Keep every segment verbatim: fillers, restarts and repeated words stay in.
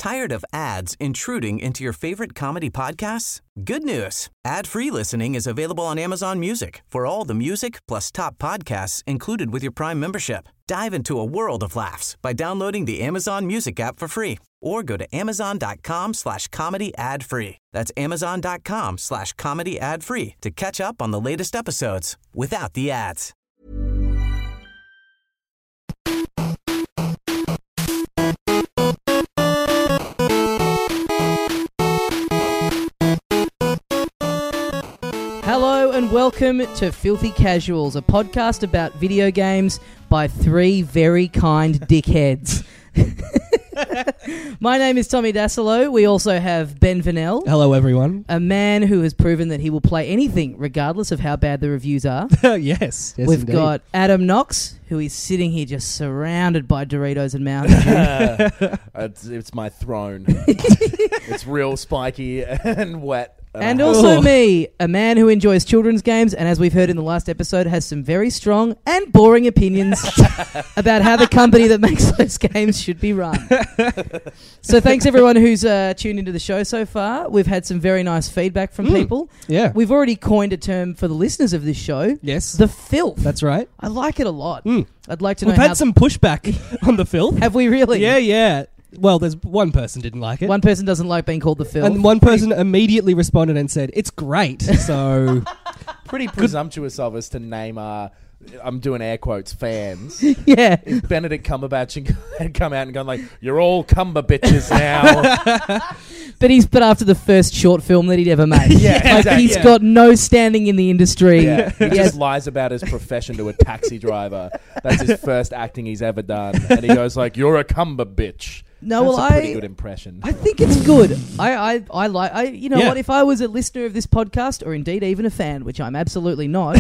Tired of ads intruding into your favorite comedy podcasts? Good news. Ad-free listening is available on Amazon Music for all the music plus top podcasts included with your Prime membership. Dive into a world of laughs by downloading the Amazon Music app for free or go to amazon.com slash comedy ad free. That's amazon.com slash comedy ad free to catch up on the latest episodes without the ads. Hello and welcome to Filthy Casuals, a podcast about video games by three very kind dickheads. My name is Tommy Dasilo. We also have Ben Vanel. Hello, everyone. A man who has proven that he will play anything regardless of how bad the reviews are. yes, yes, We've indeed. got Adam Knox, who is sitting here just surrounded by Doritos and Mountain Dew. it's, it's my throne. It's real spiky and wet. And uh, also Oh. me, a man who enjoys children's games and, as we've heard in the last episode, has some very strong and boring opinions about how the company that makes those games should be run. So thanks everyone who's uh, tuned into the show so far. We've had some very nice feedback from Mm. people. Yeah. We've already coined a term for the listeners of this show, yes. the filth. That's right. I like it a lot. Mm. I'd like to know We've how had some pushback on the filth. Have we really? Yeah, yeah. Well, there's one person didn't like it. One person doesn't like being called the filth. and one person immediately responded and said, it's great. So, pretty presumptuous of us to name our, I'm doing air quotes, fans. yeah. If Benedict Cumberbatch had come out and gone like, you're all cumber bitches now. But he's but after the first short film that he'd ever made. Yeah, like exactly. he's Yeah. got no standing in the industry. Yeah, he He just has- lies about his profession to a taxi driver. That's his first acting he's ever done. And he goes like, you're a cumber bitch. no, That's well, a pretty I good impression. I think it's good. I, I, I like. I you know Yeah. what? If I was a listener of this podcast, or indeed even a fan, which I'm absolutely not,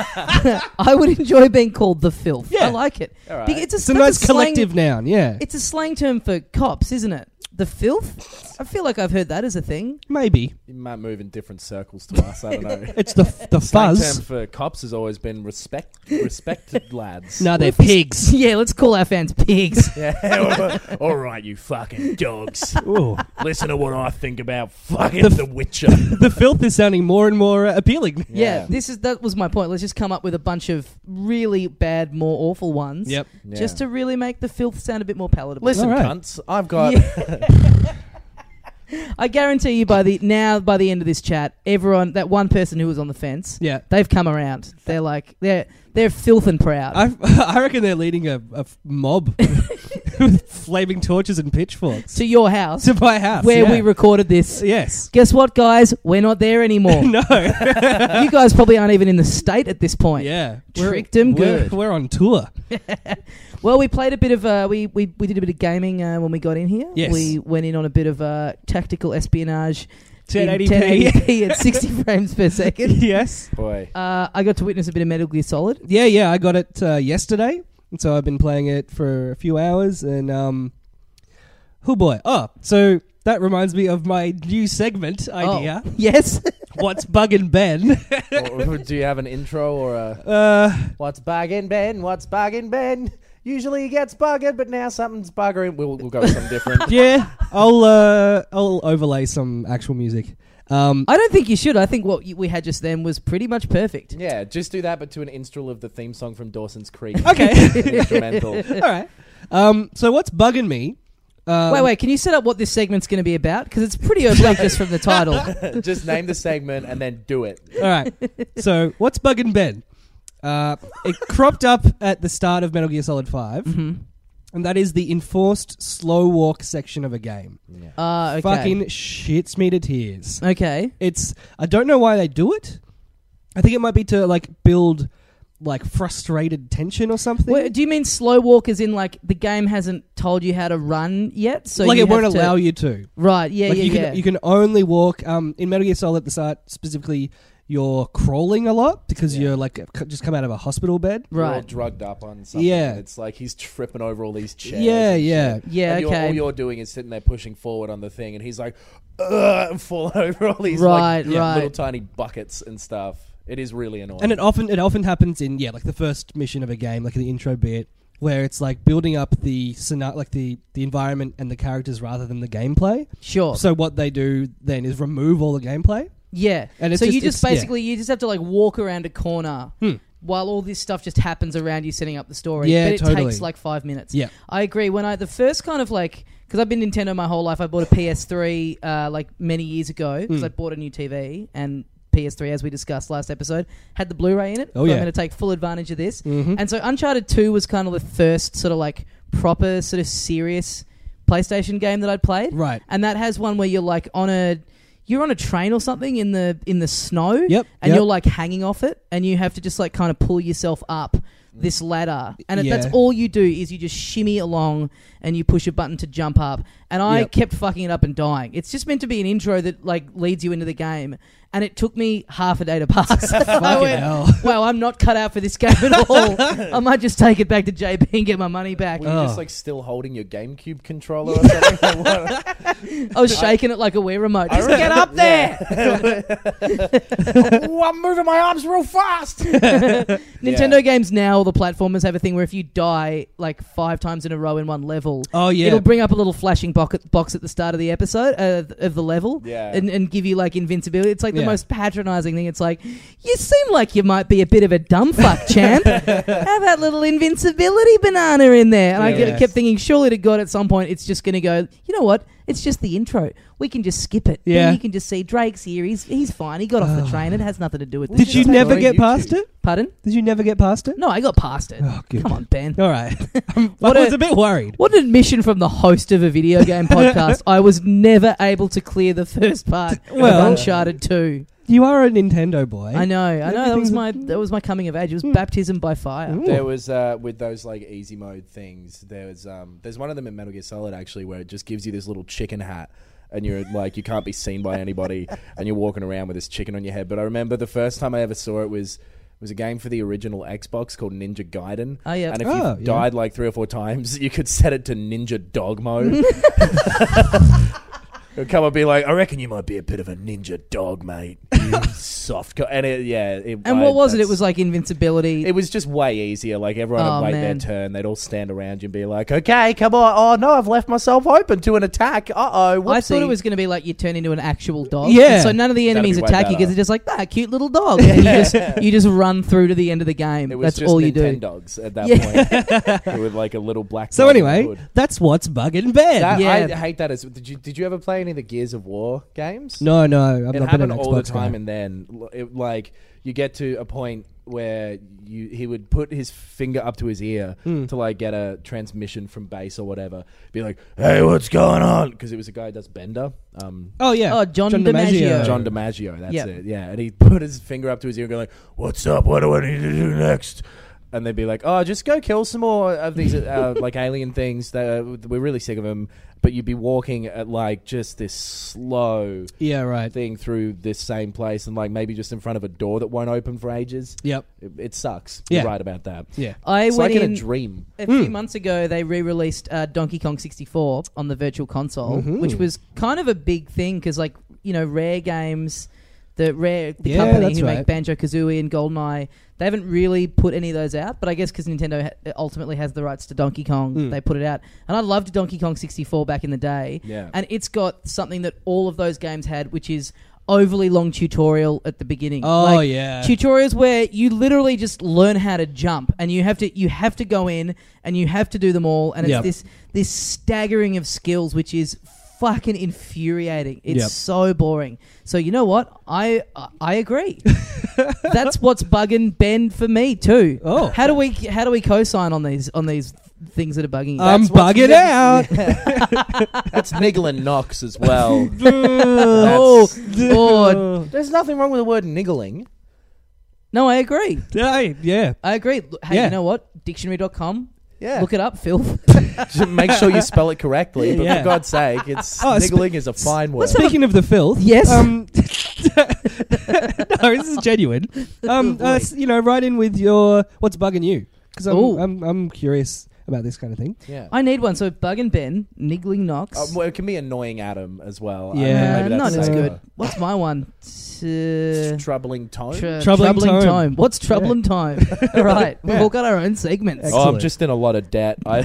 I would enjoy being called the filth. Yeah. I like it. All right. Be- It's a, it's a that's nice slang- collective noun, yeah. It's a slang term for cops, isn't it? The filth. I feel like I've heard that as a thing. Maybe. You might move in different circles to us. I don't know. It's the the Slang fuzz. term for cops has always been respect, respected lads. No, they're pigs. Yeah, let's call our fans pigs. Yeah. All right, you fucking dogs. Ooh. Listen to what I think about fucking The The, f- Witcher. The filth is sounding more and more uh, appealing. Yeah, Yeah. this is that was my point. Let's just come up with a bunch of really bad, more awful ones. Yep. Yeah. Just to really make the filth sound a bit more palatable. Listen, All right. cunts, I've got... I guarantee you by the now by the end of this chat, everyone that one person who was on the fence, Yeah. they've come around. They're like they're they're filth and proud. I, I reckon they're leading a, a f- mob with flaming torches and pitchforks to your house to my house. where yeah. we recorded this. Yes. Guess what, guys? We're not there anymore. No. You guys probably aren't even in the state at this point. Yeah. Tricked 'em we're- good. We're on tour. Well, we played a bit of uh, we, we we did a bit of gaming uh, when we got in here. Yes. We went in on a bit of uh, tactical espionage. ten eighty in ten eighty p at sixty frames per second. Yes. Boy. Uh, I got to witness a bit of Metal Gear Solid. Yeah, yeah. I got it uh, yesterday, and so I've been playing it for a few hours. And um, oh boy. Oh, so that reminds me of my new segment idea. Oh, yes. What's bugging Ben? Or do you have an intro or a... uh, What's bugging Ben? What's bugging Ben? Usually he gets buggered, but now something's buggering. We'll, we'll go with something different. yeah. I'll uh, I'll overlay some actual music. Um, I don't think you should. I think what you- we had just then was pretty much perfect. Yeah, just do that, but to an instrumental of the theme song from Dawson's Creek. okay. Instrumental. All right. Um, so what's bugging me? Um, Wait, wait. Can you set up what this segment's going to be about? Because it's pretty oblique just from the title. Just name the segment and then do it. All right. So what's bugging Ben? Uh, it cropped up at the start of Metal Gear Solid five, Mm-hmm. and that is the enforced slow walk section of a game. Yeah. Uh, okay. Fucking shits me to tears. Okay. It's I don't know why they do it. I think it might be to like build like frustrated tension or something. Wait, do you mean slow walk as in like the game hasn't told you how to run yet? So like you it won't have to- allow you to. Right. Yeah. like yeah. you yeah. can you can only walk um in Metal Gear Solid at the start specifically. You're crawling a lot because Yeah. you're like c- just come out of a hospital bed. You're all Right. drugged up on something. Yeah. and it's like he's tripping over all these chairs. Yeah, and yeah. shit. Yeah, And you're, okay. all you're doing is sitting there pushing forward on the thing, and he's like, ugh, and falling over all these Right, like, right. little tiny buckets and stuff. It is really annoying. And it often it often happens in yeah like the first mission of a game, like the intro bit. where it's like building up the scena- like the, the environment and the characters rather than the gameplay. Sure. So what they do then is remove all the gameplay. Yeah. And it's so just- you just it's- yeah. basically you just have to like walk around a corner Hmm. while all this stuff just happens around you setting up the story. Yeah, but it totally. takes like five minutes. Yeah. I agree. When I the first kind of like because I've been Nintendo my whole life, I bought a P S three uh, like many years ago because Mm. I bought a new T V and P S three, as we discussed last episode, had the Blu-ray in it. Oh, so yeah. I'm going to take full advantage of this. Mhm. And so Uncharted two was kind of the first sort of like proper sort of serious PlayStation game that I'd played. Right. And that has one where you're like on a you're on a train or something in the in the snow. Yep, And yep. you're like hanging off it and you have to just like kind of pull yourself up this ladder. And it, that's Yeah. all you do is you just shimmy along and you push a button to jump up. And I Yep. kept fucking it up and dying. It's just meant to be an intro that like leads you into the game. And it took me half a day to pass. I Fucking went, hell. wow, I'm not cut out for this game at all. I might just take it back to J B and get my money back. Were you Oh. just like still holding your GameCube controller or something? What? I was shaking it like a Wii remote. Just I get up there! oh, I'm moving my arms real fast. Nintendo Yeah. games now, all the platformers have a thing where if you die like five times in a row in one level, Oh, yeah. it'll bring up a little flashing bo- box at the start of the episode, uh, of the level, Yeah. and, and give you like invincibility. It's like the Yeah. most patronizing thing. It's like, you seem like you might be a bit of a dumb fuck, champ. Have that little invincibility banana in there. And I Yes. ke- kept thinking, surely to God at some point it's just going to go, you know what? It's just the intro. We can just skip it. Yeah. Then you can just see Drake's here. He's, he's fine. He got off the train. It has nothing to do with this. Did you Just never on get YouTube. past it? Pardon? Did you never get past it? No, I got past it. Oh, good. Come on, Ben. All right. Um, I What was a- a bit worried. What an admission from the host of a video game podcast. I was never able to clear the first part Well- of Uncharted two. You are a Nintendo boy. I know, I know. That was Everything's- my that was my coming of age. It was baptism by fire. Ooh. There was uh, with those like easy mode things. There was um, there's one of them in Metal Gear Solid actually where it just gives you this little chicken hat, and you're like you can't be seen by anybody, and you're walking around with this chicken on your head. But I remember the first time I ever saw it was. It was a game for the original Xbox called Ninja Gaiden. Oh, yeah. And if Oh, you yeah. died like three or four times, you could set it to Ninja Dog mode. It'll come and be like, I reckon you might be a bit of a ninja dog, mate. You soft. Co-. And it, yeah. It, And I- what was it? It that's- was like invincibility. It was just way easier. Like everyone Oh, would wait man. their turn. They'd all stand around you and be like, "Okay, come on. Oh no, I've left myself open to an attack. Uh oh." I thought it was going to be like you turn into an actual dog. Yeah. And so none of the That'd enemies be way attack you better. because they're just like, ah, cute little dog. And you just you just run through to the end of the game. It was That's just all you Nintendo do. dogs at that Yeah. point with like a little black. So dog in the anyway, hood. that's what's bugging Ben. That, Yeah. I hate that. As did you did you ever play any of the Gears of War games? no, no, I've it not been happened an all the Xbox time, guy. and then l- it, like you get to a point where you he would put his finger up to his ear Hmm. to like get a transmission from base or whatever. Be like, "Hey, what's going on?" Because it was a guy who does Bender. Um, Oh yeah, Oh, John DiMaggio. John DiMaggio, that's Yep. it. Yeah, and he put his finger up to his ear and go like, "What's up? What do I need to do next?" And they'd be like, "Oh, just go kill some more of these uh, like alien things. That uh, we're really sick of them." But you'd be walking at like just this slow Yeah, right. thing through this same place, and like maybe just in front of a door that won't open for ages. Yep. It, it sucks. Yeah. You're right about that. Yeah. I It's went like in in a dream. a few Mm. months ago. They re-released uh, Donkey Kong sixty-four on the Virtual Console, Mhm. which was kind of a big thing because, like, you know, Rare Games, the Rare the Yeah, company that's who right. make Banjo Kazooie and GoldenEye, they haven't really put any of those out. But I guess because Nintendo ha- ultimately has the rights to Donkey Kong, Mm. they put it out. And I loved Donkey Kong sixty-four back in the day. Yeah. And it's got something that all of those games had, which is overly long tutorial at the beginning. Oh Like, yeah. tutorials where you literally just learn how to jump, and you have to you have to go in and you have to do them all, and it's Yep. this this staggering of skills, which is fucking infuriating. It's Yep. so boring. So you know what? I I- I agree. That's what's bugging Ben for me too. Oh. how do we how do we co-sign on these on these things that are bugging you? I'm That's what's bugging nig- out. That's niggle and knocks as well. oh, oh, There's nothing wrong with the word niggling. no, I agree. Yeah, yeah. I agree. Hey, Yeah. you know what? Dictionary dot com. Yeah. Look it up, Phil. Just make sure you spell it correctly. But Yeah. for God's sake, it's Oh, sp- niggling is a fine word. Speaking of the filth, Yes. Um, no, this is genuine. Um, Oh, boy. uh, s- you know, write in with your what's bugging you because I'm, Ooh. I'm I'm curious about this kind of thing. Yeah. I need one. So Bug and Ben, Niggling Knox. Uh, well, it can be annoying Adam as well. Yeah. I don't know, Uh, maybe not that's as safer. good. What's my one? Uh, Troubling tone. tr- Troubling troubling Tome. tome. What's troubling tome? All right, we've all got our own segments. oh, Excellent. I'm just in a lot of debt. I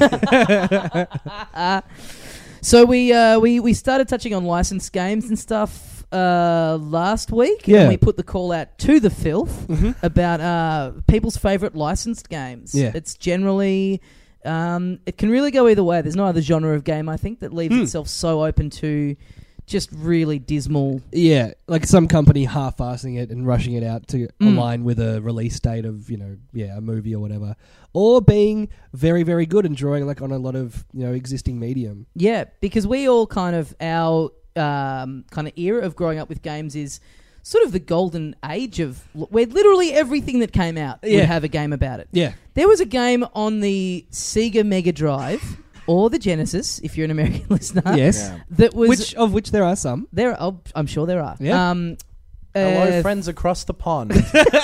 So we uh, we we started touching on licensed games and stuff uh, last week. Yeah. And we put the call out to the filth Mhm. about uh, people's favourite licensed games. Yeah. It's generally um, it can really go either way. There's no other genre of game I think that leaves Hmm. itself so open to just really dismal. Yeah, like some company half-assing it and rushing it out to Mm. align with a release date of, you know, yeah, a movie or whatever. Or being very, very good and drawing like on a lot of, you know, existing medium. Yeah, because we all kind of our um, kind of era of growing up with games is sort of the golden age of where literally everything that came out Yeah. would have a game about it. Yeah. There was a game on the Sega Mega Drive or the Genesis, if you're an American listener. Yes. Yeah. That was Which of which there are some. there. Oh, I'm sure there are. Yeah. Um, Hello, uh, friends across the pond.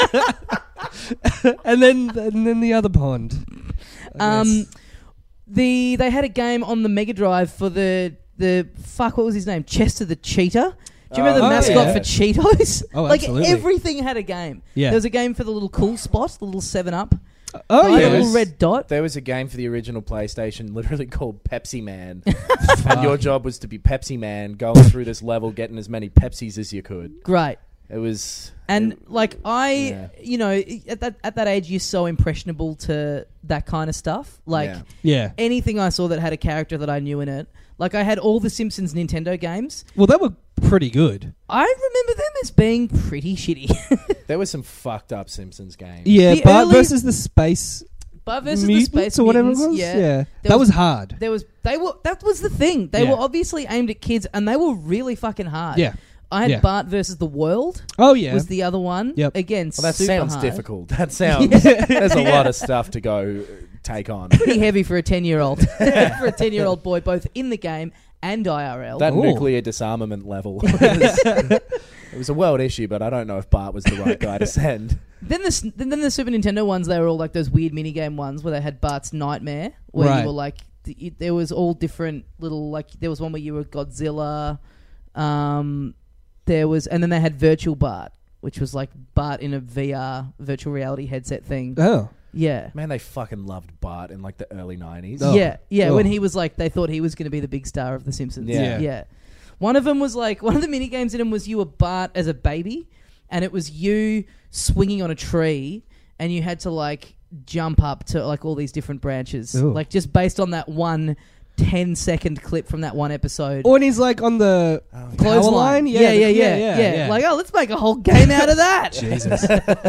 and then and then the other pond. I Um, guess. the they had a game on the Mega Drive for the the fuck. What was his name? Chester the Cheetah. Do you remember the Oh, mascot yeah. for Cheetos? Oh, like absolutely. everything had a game. Yeah. There was a game for the little cool spot, the little Seven Up. Oh, guy, yeah. the There little was- red dot. There was a game for the original PlayStation literally called Pepsi Man. And your job was to be Pepsi Man, going through this level, getting as many Pepsis as you could. Great. It was... And it- like I, yeah. you know, at that at that age, you're so impressionable to that kind of stuff. Like Yeah. Yeah. anything I saw that had a character that I knew in it. Like I had all the Simpsons Nintendo games. Well, they were pretty good. I remember them as being pretty shitty. There was some fucked up Simpsons games. Yeah, The Bart early- versus the Space But versus Mutants the Space or whatever Mutants, it was. yeah. Yeah. There That was- was hard. There was they were that was the thing. They Yeah. were obviously aimed at kids, and they were really fucking hard. Yeah. I had Yeah. Bart versus the World. Oh, yeah. Was the other one. Yep. Again, Well, that super sounds hard. difficult. That sounds... There's a lot of stuff to go uh, take on. Pretty heavy for a ten-year-old. For a ten-year-old boy, both in the game and I R L. That Ooh. nuclear disarmament level. It was, it was a world issue, but I don't know if Bart was the right guy to send. Then the s- then the Super Nintendo ones, they were all like those weird minigame ones where they had Bart's Nightmare, where Right. you were like, th- you- there was all different little, like, there was one where you were Godzilla, um, there was, and then they had Virtual Bart, which was like Bart in a V R, virtual reality headset thing. Oh. Yeah. Man, they fucking loved Bart in like the early nineties. Oh. Yeah, yeah, Oh. when he was like, they thought he was going to be the big star of The Simpsons. Yeah. yeah. One of them was like, one of the mini games in them was you were Bart as a baby, and it was you swinging on a tree, and you had to like jump up to like all these different branches, Ooh. like just based on that one ten second clip from that one episode. Or when he's like on the Oh, yeah. Clothesline. power line? Yeah, yeah, the- yeah, yeah, yeah. Like, oh, let's make a whole game out of that. Jesus.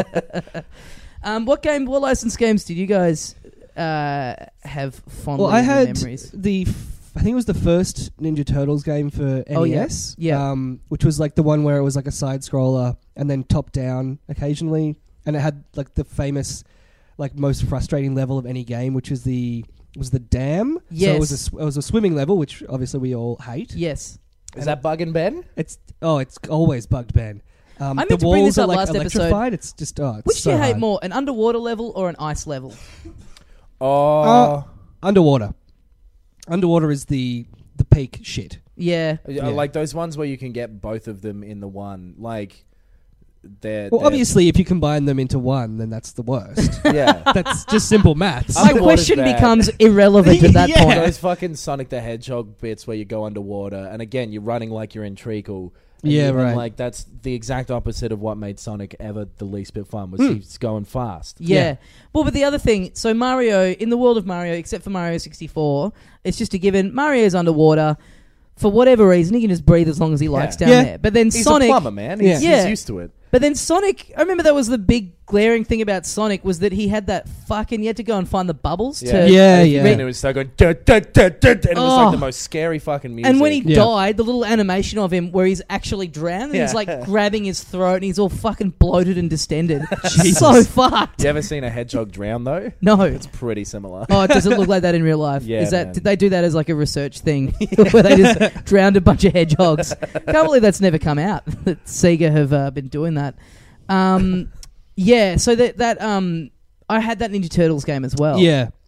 Um, what game, what licensed games did you guys uh, have fond Well, I had memories? the, f- I think it was the first Ninja Turtles game for Oh, yeah. N E S. Yeah. Um, which was like the one where it was like a side scroller and then top down occasionally, and it had like the famous, like most frustrating level of any game, which is the was the dam. So Yes. it was a sw- it was a swimming level, which obviously we all hate. Yes. Is that Bug and Ben? It's oh, it's always bugged Ben. Um, I meant the to bring walls this up are like last episode. electrified. It's just oh, it's Which so do you hate hard. more, an underwater level or an ice level? Oh, Uh, Underwater. Underwater is the the peak shit. Yeah. Yeah, yeah. like those ones where you can get both of them in the one. Like, they're Well, they're- obviously, if you combine them into one, then that's the worst. yeah. That's just simple maths. My Underwater's question bad. becomes irrelevant at that Yeah. point. Those fucking Sonic the Hedgehog bits where you go underwater, and again, you're running like you're in treacle. And Yeah, even, right. Like that's the exact opposite of what made Sonic ever the least bit fun. Was Hmm. he's going fast. Yeah. Yeah. Well, but the other thing, so Mario, in the world of Mario, except for Mario sixty-four, it's just a given. Mario's underwater. For whatever reason, he can just breathe as long as he likes down Yeah. there. But then He's Sonic... a plumber, man. He's, Yeah. he's used to it. But then Sonic, I remember that was the big glaring thing about Sonic was that he had that fucking, you had to go and find the bubbles Yeah, to... Yeah, and yeah. And it was so going, "Duh, duh, duh, duh," and it was Oh. like the most scary fucking music. And when he Yeah. died, the little animation of him where he's actually drowned and he's Yeah. like grabbing his throat and he's all fucking bloated and distended. Jesus. So fucked. you ever seen a hedgehog drown though? No. It's pretty similar. Oh, does it look like that in real life? Yeah, Is that man. did they do that as like a research thing where they just drowned a bunch of hedgehogs? Can't believe that's never come out. That Sega have uh, been doing that. Um, yeah, so that that um, I had that Ninja Turtles game as well. Yeah.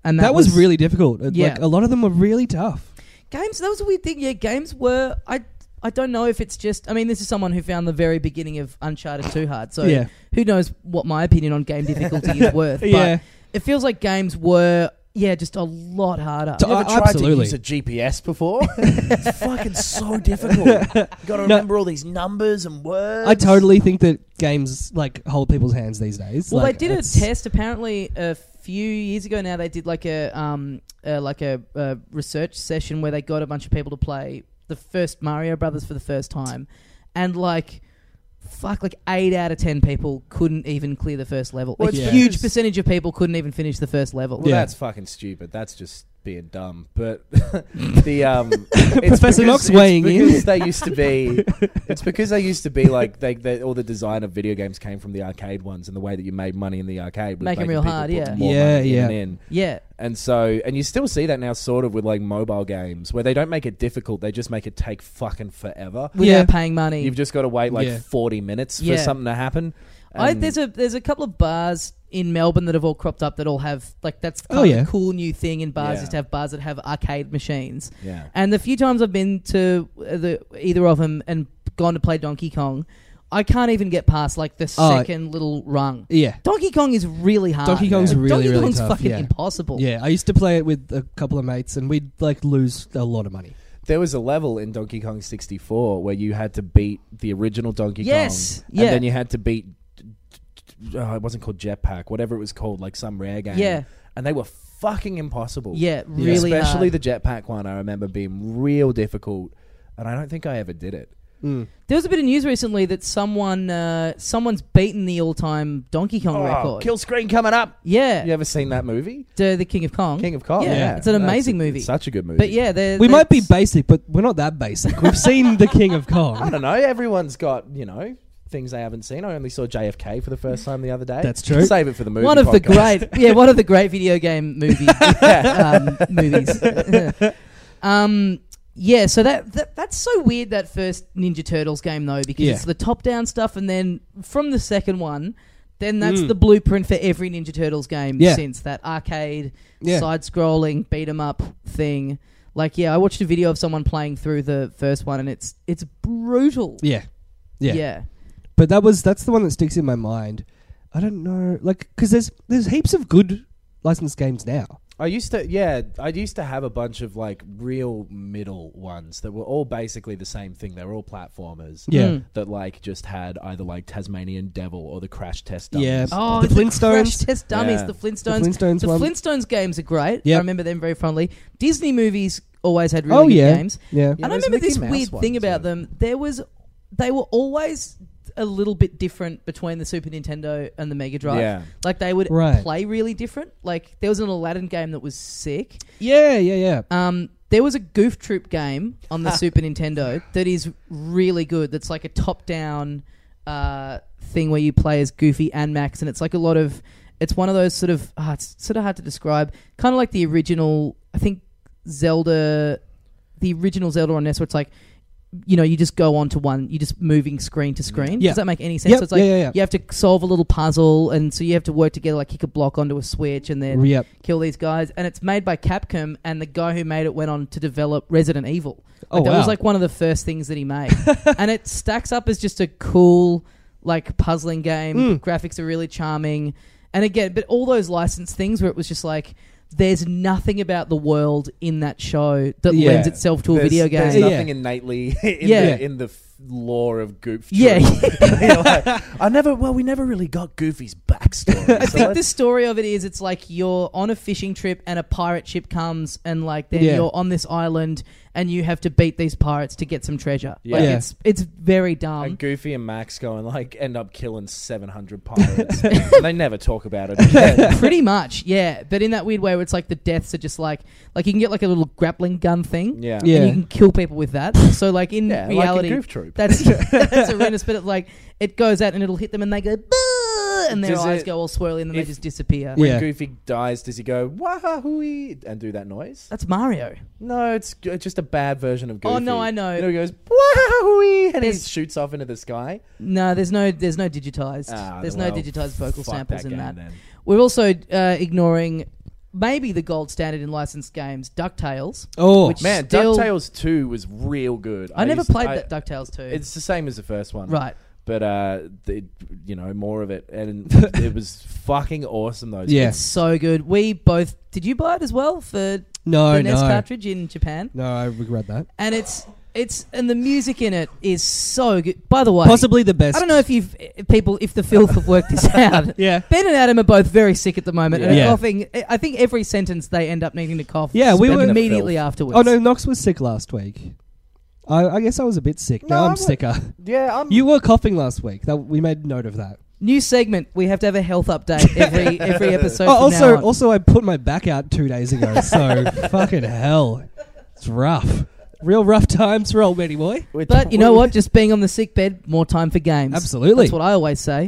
and that, that, was, really difficult. It- Yeah. Like, a lot of them were really tough. games. That was a weird thing. Yeah, games were. I I don't know if it's just. I mean, this is someone who found the very beginning of Uncharted too hard. So Yeah. who knows what my opinion on game difficulty is worth? But Yeah. it feels like games were. Yeah, just a lot harder. To- You ever Uh, tried absolutely. to use a G P S before? It's fucking so difficult. You got to remember all these numbers and words. I totally think that games like hold people's hands these days. Well, Like, they did a it's- test apparently a few years ago. Now they did like a um uh, like a, a research session where they got a bunch of people to play the first Mario Brothers for the first time, and like fuck, like eight out of ten people couldn't even clear the first level. Well, a it's huge because- percentage of people couldn't even finish the first level. Well, Yeah. that's fucking stupid. That's just being dumb. But the um, it's Professor because- Knox it's weighing in. because they used to be. It's because they used to be like they, they all the design of video games came from the arcade ones, and the way that you made money in the arcade was Make 'em making real people hard, put yeah. more Yeah, money in yeah. and in. Yeah. And so, and you still see that now, sort of with like mobile games, where they don't make it difficult; they just make it take fucking forever. Without Yeah. paying money. You've just got to wait like Yeah. forty minutes for Yeah. something to happen. I, And- there's a there's a couple of bars in Melbourne that have all cropped up that all have like that's kind Oh, of yeah. a cool new thing in bars Yeah. is to have bars that have arcade machines. yeah. And the few times I've been to uh, the either of them and gone to play Donkey Kong, I can't even get past like the Oh. second little rung. Yeah. Donkey Kong is really hard. Donkey Kong's Like, really, Donkey really Kong's tough, fucking yeah. impossible. Yeah, I used to play it with a couple of mates, and we'd like lose a lot of money. There was a level in Donkey Kong sixty-four where you had to beat the original Donkey Yes, Kong, yeah. and then you had to beat. Oh, it wasn't called Jetpack, whatever it was called, like some rare game. Yeah. and they were fucking impossible. Yeah, really especially hard. the Jetpack one. I remember being real difficult, and I don't think I ever did it. Mm. There was a bit of news recently that someone uh, someone's beaten the all-time Donkey Kong Oh, record. kill screen coming up. Yeah, You ever seen that movie, the, the King of Kong. King of Kong? Yeah, Yeah, it's an That's amazing a- movie. it's such a good movie. But yeah, they're, We might be that's- basic, but we're not that basic. We've seen the King of I Kong. don't know. Everyone's got you know things they haven't seen. I only saw J F K for the first time the other day. That's true. Save it for the movie. one of the podcast. great, yeah, one of the great video game movie um, movies. um, yeah, so that, that that's so weird. That first Ninja Turtles game though, because Yeah. it's the top-down stuff, and then from the second one, then that's Mm. the blueprint for every Ninja Turtles game Yeah. since. That arcade, Yeah. side-scrolling, beat 'em up thing. Like, yeah, I watched a video of someone playing through the first one, and it's it's brutal. Yeah. Yeah. yeah. But that was that's the one that sticks in my mind. I don't know, like, because there's there's heaps of good licensed games now. I used to, yeah, I used to have a bunch of like real middle ones that were all basically the same thing. They were all platformers. Yeah. Mm. That like just had either like Tasmanian Devil or the Crash Test Dummies. Yeah. Oh, The the Flintstones. Crash Test Dummies, Yeah. the Flintstones. The Flintstones The one. Flintstones games are great. Yep. I remember them very fondly. Disney movies always had really Oh good yeah. games. Yeah. Yeah, and I those remember Mickey this Mouse weird thing ones, about yeah. them. There was, they were always a little bit different between the Super Nintendo and the Mega Drive. Yeah. Like they would Right. play really different. Like there was an Aladdin game that was sick. Yeah, yeah, yeah. Um, there was a Goof Troop game on the Super Nintendo that is really good. That's like a top-down uh, thing where you play as Goofy and Max, and it's like a lot of. It's one of those sort of. Uh, it's sort of hard to describe. Kind of like the original. I think Zelda, the original Zelda on N E S, where it's like. You know, you just go on to one. You're just moving screen to screen. Yeah. Does that make any sense? Yep, So it's like yeah, yeah, yeah. you have to solve a little puzzle, and so you have to work together, like kick a block onto a switch, and then Yep. kill these guys. And it's made by Capcom, and the guy who made it went on to develop Resident Evil. Oh, Like, that wow. was like one of the first things that he made. And it stacks up as just a cool, like, puzzling game. Mm. Graphics are really charming. And again, but all those licensed things where it was just like, there's nothing about the world in that show that Yeah. lends itself to a There's- video game. There's Yeah. nothing innately in, Yeah. the, in the f- lore of Goof. Yeah. Troop. You're like, I never. Well, we never really got Goofy's backstory. I so think let's- the story of it is it's like you're on a fishing trip and a pirate ship comes and like then Yeah. you're on this island and you have to beat these pirates to get some treasure. Yeah. Like Yeah. it's it's very dumb. and Goofy and Max go and like end up killing seven hundred pirates. And they never talk about it again. Pretty much, yeah. But in that weird way where it's like the deaths are just like like you can get like a little grappling gun thing. Yeah. Yeah. And you can kill people with that. So like in Yeah, reality like a Goof Troop. that's that's horrendous, but it like it goes out and it'll hit them and they go "Bah!" and their Does eyes it- go all swirly and then they if- just disappear. Yeah. When Goofy dies, does he go wahoo and do that noise? That's Mario. No, it's g- just a bad version of Goofy. Oh, no, I know. You know, he goes wahoo and he There's- shoots off into the sky. No, there's no there's no digitized. Ah, there's well, no digitized vocal fuck samples that in game that. then. We're also uh, ignoring maybe the gold standard in licensed games, DuckTales. Oh, which Man, still, DuckTales two was real good. I, never used to- played I- that DuckTales two. It's the same as the first one. Right. But, uh, the, you know, more of it. And it was fucking awesome, those Yeah. It's so good. We both... Did you buy it as well for no, the N E S no, cartridge in Japan? no. I regret that. And it's... It's and the music in it is so good. By the way, Possibly the best. I don't know if you've if people if the filth have worked this out. Yeah. Ben and Adam are both very sick at the moment and Yeah. are coughing. I think every sentence they end up needing to cough. Yeah, we were- immediately afterwards. Oh no, Knox was sick last week. I, I guess I was a bit sick. No, now I'm I'm- sicker. Yeah, I'm... You were coughing last week. That, we made note of that. New segment. We have to have a health update every every episode. Oh, from also, now on. also, I put my back out two days ago. So fucking hell, it's rough. Real rough times for old Benny boy. We're But t- you know we're- what? Just being on the sick bed, more time for games. Absolutely. That's what I always say.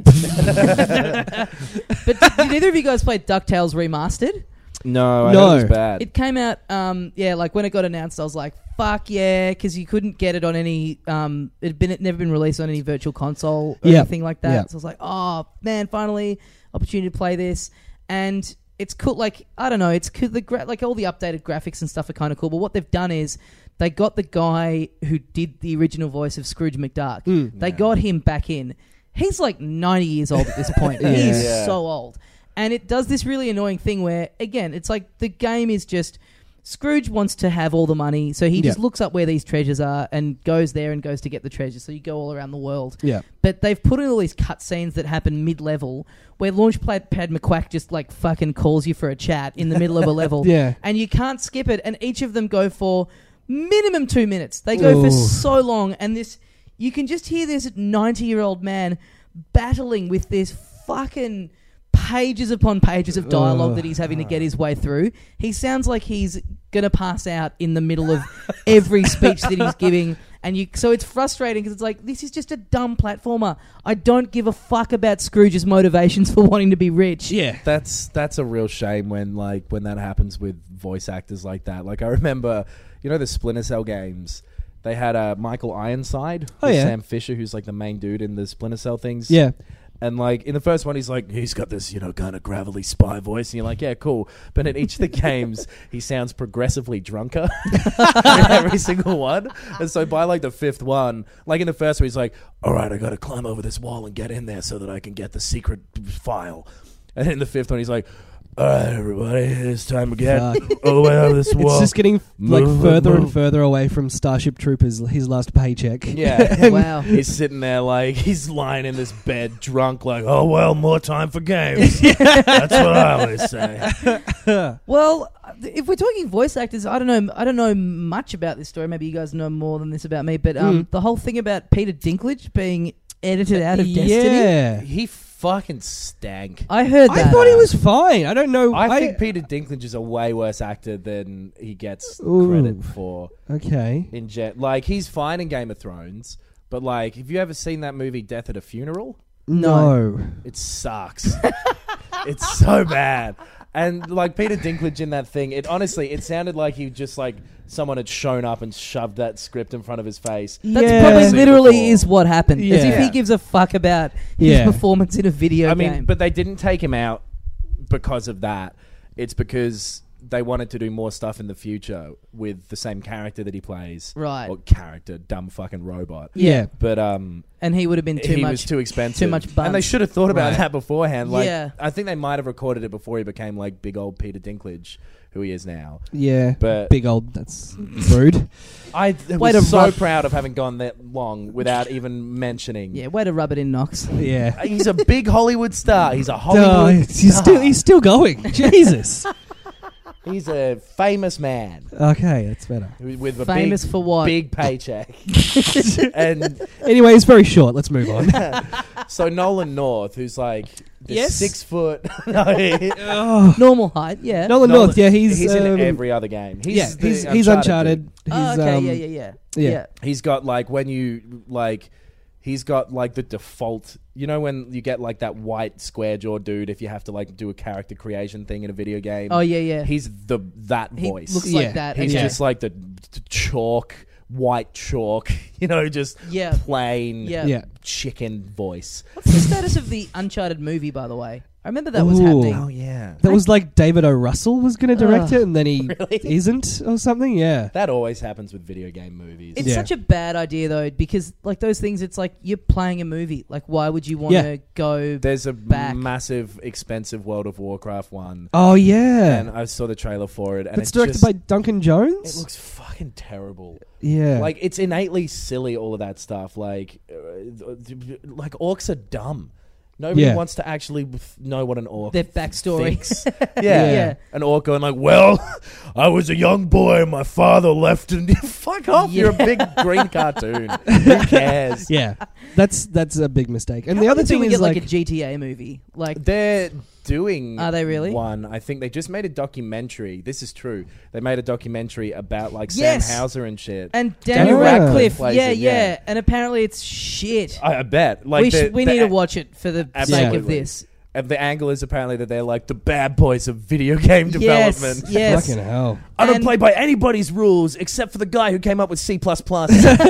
But did, did either of you guys play DuckTales Remastered? No, I No. heard it was bad. It came out, um, yeah, like when it got announced, I was like, fuck yeah, because you couldn't get it on any, um, it had been, it never been released on any virtual console or Yep. anything like that. Yep. So I was like, oh man, finally, opportunity to play this. And it's cool, like, I don't know, it's cool, the gra- like all the updated graphics and stuff are kind of cool, but what they've done is they got the guy who did the original voice of Scrooge McDuck, Mm. they Yeah. got him back in. He's like ninety years old at this point. Yeah. He's Yeah. so old. And it does this really annoying thing where, again, it's like the game is just... Scrooge wants to have all the money, so he just Yeah. looks up where these treasures are and goes there and goes to get the treasures. So you go all around the world. Yeah. But they've put in all these cutscenes that happen mid-level where Launchpad McQuack just like fucking calls you for a chat in the middle of a level. Yeah. And you can't skip it. And each of them go for minimum two minutes. They go for Ooh. so long. And this, you can just hear this ninety-year-old man battling with this fucking pages upon pages of dialogue Ugh. that he's having to get his way through. He sounds like he's gonna pass out in the middle of every speech that he's giving, and you. So it's frustrating because it's like, this is just a dumb platformer. I don't give a fuck about Scrooge's motivations for wanting to be rich. Yeah. That's that's a real shame when like when that happens with voice actors like that. Like I remember, you know, the Splinter Cell games. They had uh, Michael Ironside, Oh, with yeah. Sam Fisher, who's like the main dude in the Splinter Cell things. Yeah. And like in the first one, he's like, he's got this, you know, kind of gravelly spy voice, and you're like, yeah, cool. But in each of the games, he sounds progressively drunker in every single one. And so by like the fifth one, like in the first one, he's like, all right, I got to climb over this wall and get in there so that I can get the secret file. And in the fifth one, he's like, all right, everybody, it's time to get Fuck. all the way over this wall. It's just getting like Move, further move. and further away from Starship Troopers. His last paycheck. Yeah. Wow. He's sitting there like, he's lying in this bed drunk like, oh, well, more time for games. That's what I always say. Well, if we're talking voice actors, I don't know. I don't know much about this story. Maybe you guys know more than this about me. But um, Mm. the whole thing about Peter Dinklage being edited out of Destiny, Yeah. He fucking stank. I heard I that. thought he was fine. I don't know. I, think Peter Dinklage is a way worse actor than he gets Ooh. credit for. Okay. In jet, like he's fine in Game of Thrones, but like, have you ever seen that movie Death at a Funeral? No. It sucks. It's so bad. And like Peter Dinklage in that thing, it honestly, it sounded like he just like someone had shown up and shoved that script in front of his face. That's Yeah. probably Seen literally before. is what happened. As if Yeah. he gives a fuck about his Yeah. performance in a video I mean, game. but they didn't take him out because of that. It's because they wanted to do more stuff in the future with the same character that he plays. Right. Or character, dumb fucking robot. Yeah. But um, and he would have been too he much. was too expensive. too much buns. And they should have thought about Right. that beforehand. Like, Yeah. I think they might have recorded it before he became like big old Peter Dinklage, who he is now. Yeah. But Big old. That's rude. I Way to was so rub- proud of having gone that long without even mentioning. Yeah, way to rub it in, Knox. Yeah. He's a big Hollywood star. He's a Oh, Hollywood he's star. still he's still going. Jesus. He's a famous man Okay, that's better. with a Famous big, for what? big paycheck. And Anyway, it's very short. Let's move on. so Nolan North, who's like this Yes. six foot. No, he- oh. Normal height, yeah. Nolan Nolan- North. Yeah, he's he's um, in every other game. He's yeah, the he's he's Uncharted. dude. He's, oh, okay, um, yeah, yeah, yeah, yeah. yeah. He's got like when you like. He's got like the default, you know, when you get like that white square jaw dude, if you have to like do a character creation thing in a video game. Oh yeah, yeah. He's the that He voice. looks Yeah. like that. He's okay. just like the t- chalk, white chalk, you know, just Yeah. plain Yeah. Yeah. chicken voice. What's the status of the Uncharted movie, by the way? I remember that was Ooh. happening. Oh yeah, That was like David O. Russell was going to direct Ugh. it, and then he Really? isn't or something. Yeah. that always happens with video game movies. It's Yeah. such a bad idea though, because like those things, it's like you're playing a movie. Like, why would you want to Yeah. go? There's a back. massive, expensive World of Warcraft one, Oh yeah. and I saw the trailer for it, and It's it's directed just, by Duncan Jones. It looks fucking terrible. yeah. Like it's innately silly, all of that stuff. Like, uh, like orcs are dumb. Nobody Yeah. wants to actually f- know what an orc Their backstory. thinks. yeah. Yeah. An orc going like, well, I was a young boy and my father left and fuck off. You're a big green cartoon. Who cares? yeah. That's that's a big mistake. And How the other long until thing we is get like, like a G T A movie. Like, They're doing Are they really? one. I think they just made a documentary. This is true. They made a documentary about like Yes. Sam Hauser and shit. and Daniel Oh. Radcliffe. Plays Yeah, it, yeah, yeah. And apparently it's shit. I, I bet. Like we the- should, we the need to a- watch it for the sake Absolutely. of this. And the angle is apparently that they're like the bad boys of video game Yes, development. yes. fucking hell. I don't And- play by anybody's rules except for the guy who came up with C plus plus.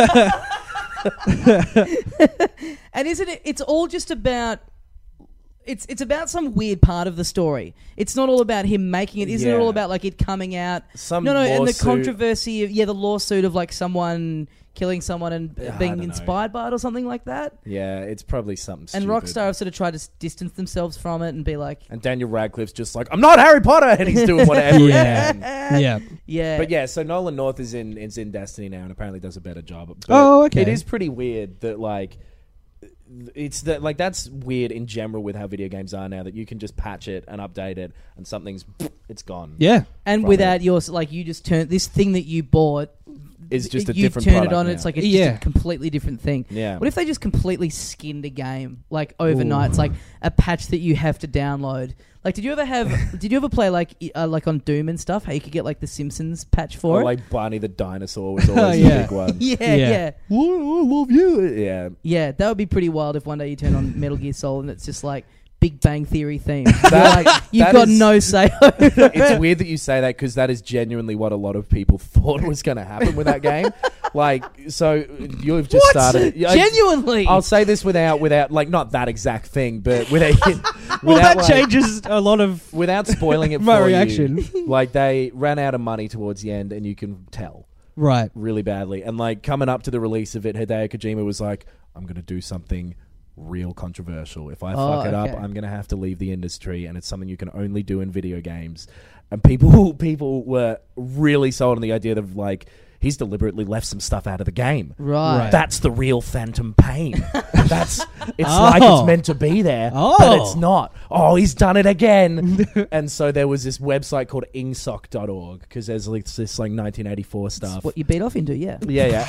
And isn't it? It's all just about. It's it's about some weird part of the story. It's not all about him making it. Isn't it Yeah. all about like it coming out? Some no, no, and the lawsuit. controversy of yeah, the lawsuit of like someone killing someone and Yeah, I being don't know. inspired by it or something like that. Yeah, it's probably something And stupid. Rockstar have sort of tried to s- distance themselves from it and be like, And Daniel Radcliffe's just like, I'm not Harry Potter, and he's doing whatever he Yeah. can. Yeah. yeah, But yeah, so Nolan North is in is in Destiny now and apparently does a better job. But Oh, okay. It is pretty weird that like it's that like that's weird in general with how video games are now, that you can just patch it and update it and something's it's gone. Yeah. and from without your like you just turn this thing that you bought. It's just a you different turn it product on. now. It's like a, Yeah. just a completely different thing. Yeah. What if they just completely skinned a game like overnight? Ooh. It's like a patch that you have to download. Like, did you ever have? Did you ever play like i- uh, like on Doom and stuff? How you could get like the Simpsons patch for Or it? like Barney the dinosaur was always Yeah. the big one. yeah, Yeah. yeah, Oh, I love you. Yeah. yeah. That would be pretty wild if one day you turn on Metal Gear Solid and it's just like Big Bang Theory theme. That- like, you've that got is- no say over it. It's weird that you say that because that is genuinely what a lot of people thought was going to happen with that game. Like, so you've just What? started. I- Genuinely. I'll say this without, without, like, not that exact thing, but without, without Well, that like, changes a lot of without spoiling it my for reaction. you. Like, they ran out of money towards the end, and you can tell Right. really badly. And like coming up to the release of it, Hideo Kojima was like, "I'm going to do something real controversial. If I Oh, fuck it up, okay. I'm going to have to leave the industry, and it's something you can only do in video games." And people people were really sold on the idea of like, he's deliberately left some stuff out of the game. right. Right. That's the real Phantom Pain. That's it's Oh. like it's meant to be there, Oh. but it's not. Oh, he's done it again. And so there was this website called ingsoc dot org because there's like this like nineteen eighty-four stuff. What you beat off into, yeah. Yeah, yeah.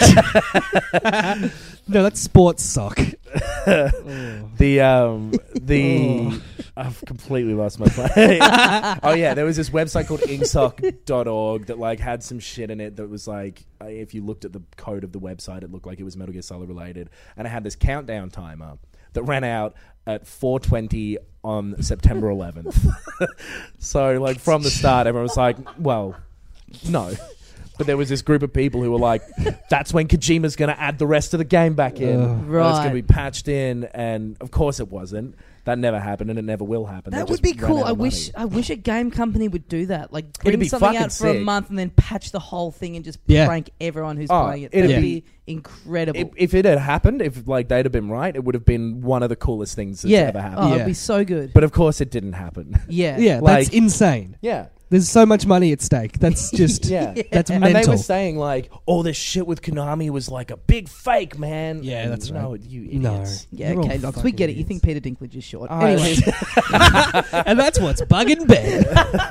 No, that's sports sock. the um the I've completely lost my place. Oh yeah, there was this website called ingsoc dot org that like had some shit in it that was like, uh, if you looked at the code of the website, it looked like it was Metal Gear Solid related, and it had this countdown timer that ran out at four twenty on September eleventh. So like from the start, everyone was like, well, no. But there was this group of people who were like, that's when Kojima's going to add the rest of the game back in. Ugh. And it's Right. going to be patched in. And of course it wasn't. That never happened, and it never will happen. They That would just be ran cool. out I of wish money. I wish a game company would do that. Like put It'd be something fucking out for a sick. month and then patch the whole thing and just Yeah. prank everyone who's Oh, playing it. it'd That'd be- be incredible. If, if it had happened, if like they'd have been right, it would have been one of the coolest things that's yeah. ever happened. Oh, Yeah. it'd be so good. But of course, it didn't happen. yeah. Yeah, Like- that's insane. Yeah, There's so much money at stake. That's just yeah. that's And mental. they were saying like, "Oh, this shit with Konami was like a big fake, man." Yeah, And that's no, right. you No. idiots. Yeah, You're all okay, Knox, we fucking get it. You idiots. think Peter Dinklage is short. Oh, Anyways, And that's what's bugging Ben.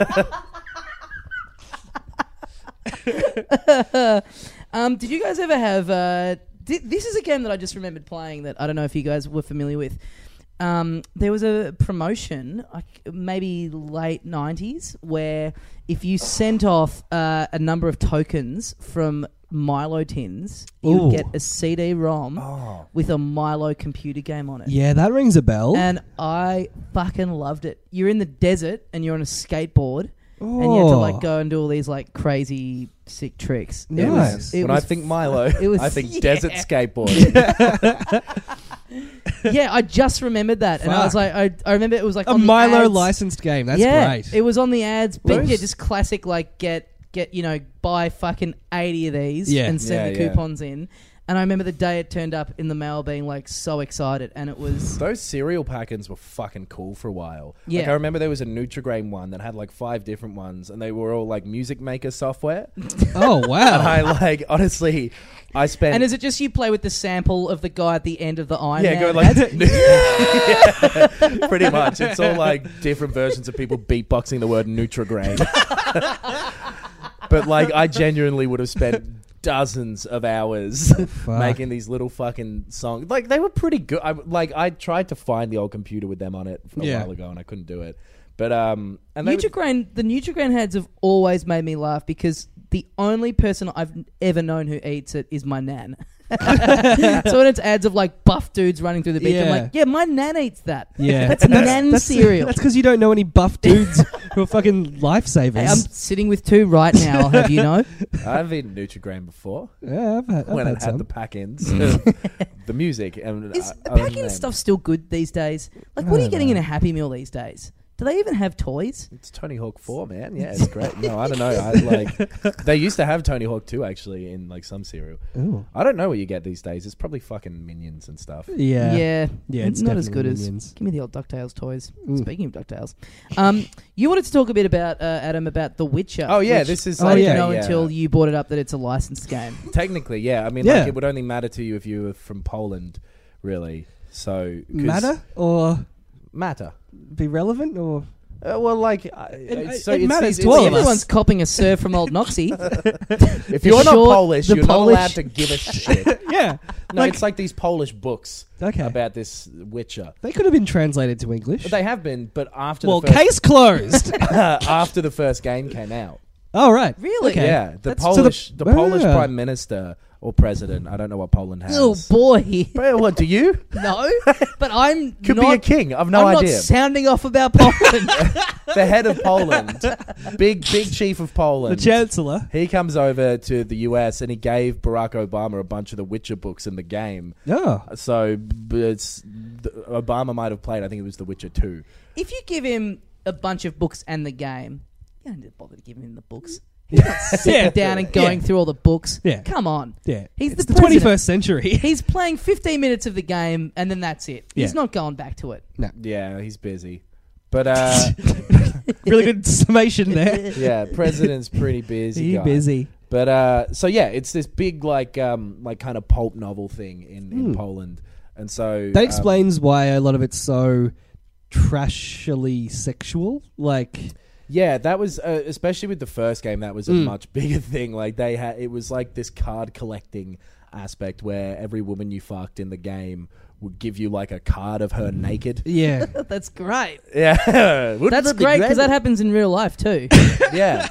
um, did you guys ever have? Uh, di- this is a game that I just remembered playing that I don't know if you guys were familiar with. Um, there was a promotion, like maybe late nineties, where if you sent off uh, a number of tokens from Milo tins, you Ooh. would get a C D ROM Oh, with a Milo computer game on it. Yeah, that rings a bell. And I fucking loved it. You're in the desert and you're on a skateboard. And you have to like Oh. go and do all these like crazy sick tricks. It Nice. was- it when I was think Milo, it was- I think yeah. desert skateboard. Yeah, I just remembered that, and I was Fuck. like, I, I remember it was like A on the Milo ads. licensed game. That's yeah, great. it was on the ads. But Those- yeah, just classic like get get you know buy fucking eighty of these Yeah. and send Yeah, the yeah. coupons in. And I remember the day it turned up in the mail, being like so excited, and it was Those cereal packings were fucking cool for a while. Yeah. Like I remember there was a Nutrigrain one that had like five different ones, and they were all like music maker software. Oh, And wow. I like honestly, I spent. And is it just you play with the sample of the guy at the end of the Iron yeah, Man go like ads? yeah, pretty much. It's all like different versions of people beatboxing the word Nutrigrain. But like, I genuinely would have spent dozens of hours making these little fucking songs. Like they were pretty good. I like I tried to find the old computer with them on it a Yeah. while ago, and I couldn't do it. But um, and they would- Nutrigrain, the Nutrigrain heads have always made me laugh because the only person I've ever known who eats it is my nan. So when it's ads of like buff dudes running through the beach, I'm Yeah. like, yeah, my nan eats that. Yeah. That's nan cereal. That's because you don't know any buff dudes who are fucking Hey, I'm lifesavers. sitting with two right now. I'll have you know. I've eaten Nutrigrain before Yeah, I've had, I've when had it had some. the pack-ins, of the music, and Is uh, the other than packing them, stuff still good these days? Like, I what are you don't getting know. in a Happy Meal these days? Do they even have toys? It's Tony Hawk four, man. Yeah, it's great. No, I don't know. I like they used to have Tony Hawk two actually in like some cereal. Ooh. I don't know what you get these days. It's probably fucking Minions and stuff. Yeah. yeah, Yeah, it's it's not as definitely good Minions. as. Give me the old DuckTales toys. Mm. Speaking of DuckTales, um, you wanted to talk a bit about uh, Adam about The Witcher. Oh yeah, which this is I like didn't yeah. know yeah. until you brought it up that it's a licensed game. Technically, yeah. I mean, Yeah. like it would only matter to you if you were from Poland, really. So 'cause- Matter or matter. be relevant or Uh, well, like uh, it so matters it's, to it's, all of us. Everyone's copping a serve from Old Noxie. If you're not short- Polish, the you're Polish- not allowed to give a shit. yeah. No, Like- it's like these Polish books Okay. about this Witcher. They could have been translated to English. They have been, but after well, the first, case closed. after the first game came out. Oh right. Really? Okay. Yeah, the That's- so Polish, the- the, Polish Ah. prime minister or president. I don't know what Poland has. Oh boy, But what do you? no. But I'm Could not, be a king. I've no I'm idea. not sounding off about Poland. The head of Poland, big big chief of The Poland. chancellor. He comes over to the U S and he gave Barack Obama a bunch of the Witcher books in the game. Oh. So b- it's the, Obama might have played. I think it was The Witcher two. If you give him a bunch of books and the game, you don't need to bother to give him the books. He's not sitting Yeah. down and going Yeah. through all the books. Yeah. Come on. Yeah. He's it's the the president. twenty-first century. He's playing fifteen minutes of the game and then that's it. He's Yeah. not going back to it. Yeah, he's busy. But uh, Really good summation there. yeah, president's pretty busy. He guy. busy. But uh, so yeah, it's this big like um like kind of pulp novel thing in, in Hmm. Poland, and so That um, explains why a lot of it's so trashily sexual. Like, yeah, that was uh, especially with the first game. That was a Mm. much bigger thing. Like they had, it was like this card collecting aspect where every woman you fucked in the game would give you like a card of her naked. yeah. That's great. Yeah, Wouldn't That's that be great because that happens in real life too. Yeah,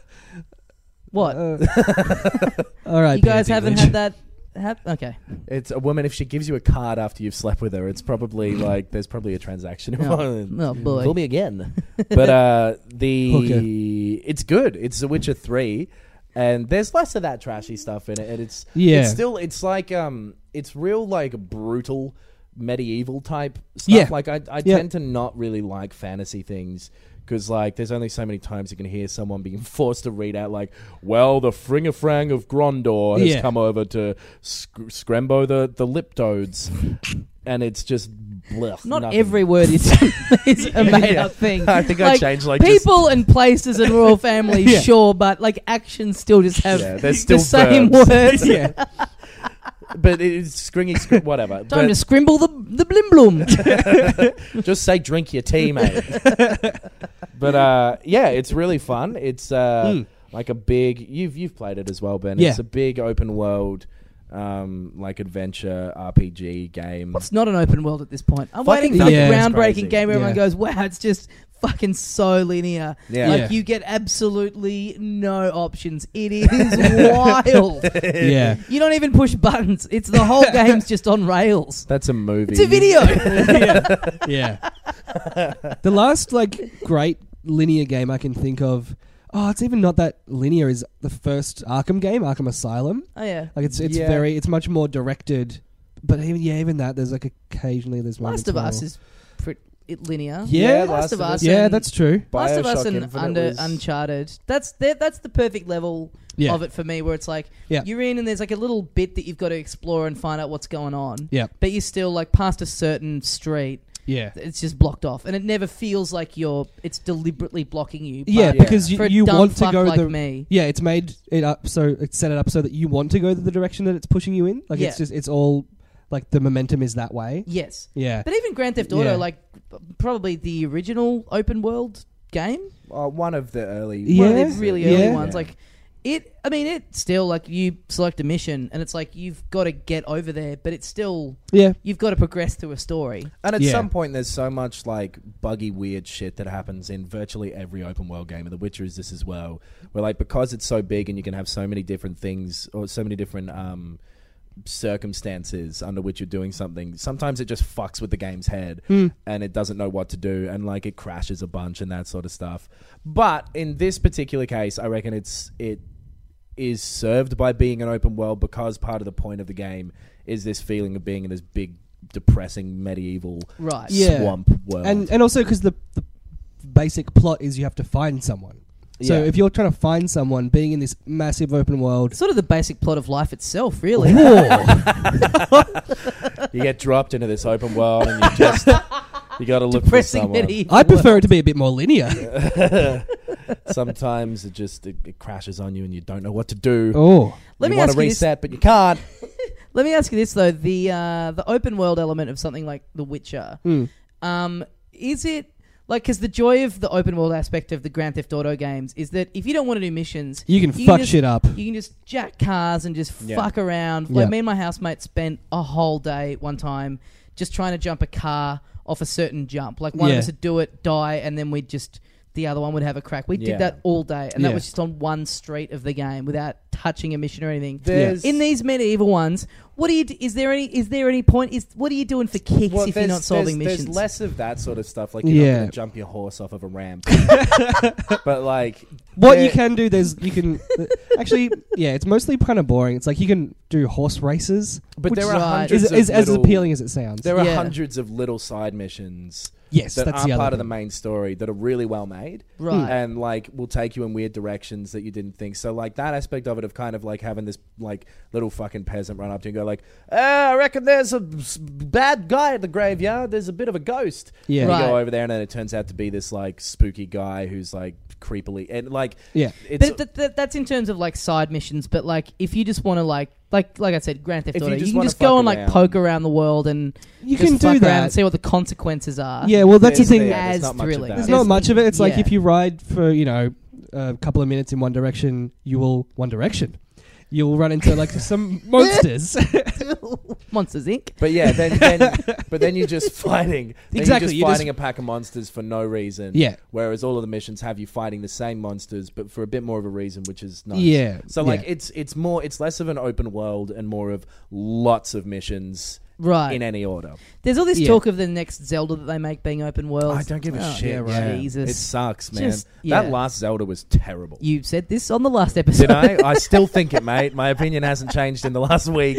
What? Uh, all right. You guys Peter haven't Dinklage. had that? Hap- okay. it's a woman. If she gives you a card after you've slept with her, it's probably like there's probably a transaction Oh, involved. oh boy. Call me again. But uh, the Hooker. it's good. It's The Witcher three, and there's less of that trashy stuff in it. And it's Yeah. it's still it's like um it's real like brutal medieval type stuff. Yeah. Like I I Yeah. tend to not really like fantasy things. Because, like, there's only so many times you can hear someone being forced to read out, like, well, the Fringafrang of Grondor has Yeah. come over to sc- Scrembo the, the Liptoads. And it's just, blech, Not nothing. every word is, is a made Yeah. up thing. I think I changed, like, just- people and places and royal families, Yeah. sure, but like actions still just have Yeah, there's still the same verbs. words. Yeah. But it's scringy, scr- whatever. Time But to scrimble the the blim bloom. just say drink your tea, mate. But, uh, yeah, it's really fun. It's uh, Mm. like a big, you've you've played it as well, Ben. Yeah. It's a big open world, um, like adventure R P G game. It's not an open world at this point. I'm Fucking waiting for yeah. the It's groundbreaking crazy. game where everyone Yeah. goes, wow, it's just fucking so linear. Yeah. Like Yeah. you get absolutely no options. It is wild. Yeah. You don't even push buttons. It's the whole game's just on rails. That's a movie. It's a video. yeah. The last like great linear game I can think of. Oh, it's even not that linear. Is the first Arkham game, Arkham Asylum? Oh yeah. Like it's it's Yeah. very it's much more directed but even yeah, even that there's like occasionally there's moments Last of where- Us is pretty linear. Yeah, Last of Us. yeah, and- that's true. Last of Us Bioshock and Infinite under was- Uncharted. That's that, that's the perfect level Yeah. of it for me, where it's like Yeah. you're in and there's like a little bit that you've got to explore and find out what's going on. Yeah. But you're still like past a certain street. Yeah. It's just blocked off, and it never feels like you're. It's deliberately blocking you. Yeah, but because you, for a you dumb want to fuck go like the me. yeah. It's made it up so it's set it up so that you want to go the direction that it's pushing you in. Like Yeah. it's just it's all like the momentum is that way. Yes, Yeah, but even Grand Theft Auto, Yeah. like probably the original open world game, Uh, one of the early, Yeah. one of the really early yeah. ones. Like it, I mean, it still like you select a mission, and it's like you've got to get over there, but it's still yeah, you've got to progress through a story. And at Yeah. some point, there's so much like buggy, weird shit that happens in virtually every open world game. And The Witcher is this as well. Where like because it's so big and you can have so many different things or so many different um, circumstances under which you're doing something. Sometimes it just fucks with the game's head Hmm. and it doesn't know what to do and like it crashes a bunch and that sort of stuff. But in this particular case, I reckon it's it is served by being an open world because part of the point of the game is this feeling of being in this big, depressing medieval Right. Yeah. swamp world. and and also because the the basic plot is you have to find someone. So Yeah. if you're trying to find someone, being in this massive open world, Sort of the basic plot of life itself, really. you get dropped into this open world and you just you got to look for Depressing someone. medieval I prefer it to be a bit more linear. Sometimes it just it, it crashes on you and you don't know what to do. Oh, Let you me want ask to you this. reset, but you can't. Let me ask you this though: the uh, the open world element of something like The Witcher, Mm. um, is it like because the joy of the open world aspect of the Grand Theft Auto games is that if you don't want to do missions, you can You fuck just- shit up. you can just jack cars and just Yeah. fuck around. Like Yeah. me and my housemate spent a whole day one time just trying to jump a car off a certain jump. Like one Yeah. of us would do it, die, and then we'd just the other one would have a crack. We Yeah. did that all day, and that Yeah. was just on one street of the game without touching a mission or anything. There's In these medieval ones, what do you? D- is there any? Is there any point? Is what are you doing for kicks well, if you're there's- not solving there's, missions? There's less of that sort of stuff. Like you're Yeah. not going to jump your horse off of a ramp. But like What there- you can do, there's you can actually, yeah, it's mostly kind of boring. It's like you can do horse races, But which there are Right. hundreds is, of is as little- appealing as it sounds. There are Yeah. hundreds of little side missions yes, that that's aren't the other part of the thing. main story that are really well made. Right. And like will take you in weird directions that you didn't think. So like that aspect of it of kind of like having this like little fucking peasant run up to you and go like, ah, I reckon there's a s- bad guy at the graveyard. There's a bit of a ghost. Yeah. And you Right. go over there and then it turns out to be this like spooky guy who's like creepily and like Yeah. it's But th- th- that's in terms of like side missions. But like, if you just want to like, like, like I said, Grand Theft If you Auto, you, just can wanna just go fuck and like around. poke around the world and You just can fuck do around and that. see what the consequences are. Yeah, well, that's the There's- thing. yeah, there's as not much of thrilling. that. There's not much of it. It's like yeah. if you ride for, you know, a couple of minutes in one direction, you will One Direction. You'll run into like some monsters. Monsters Incorporated. But yeah, then, then but then you're just fighting. Then Exactly, You're you just just- fighting a pack of monsters for no reason. Yeah. Whereas all of the missions have you fighting the same monsters, but for a bit more of a reason, which is nice. Yeah, So like yeah. it's it's more it's less of an open world and more of lots of missions Right. in any order. There's all this Yeah. talk of the next Zelda that they make being open world. I don't give a Oh, shit. yeah, right. Yeah. Jesus. It sucks, man. Just- yeah. That last Zelda was terrible. You said this on the last episode. Did I? I still think it, mate. My opinion hasn't changed in the last week.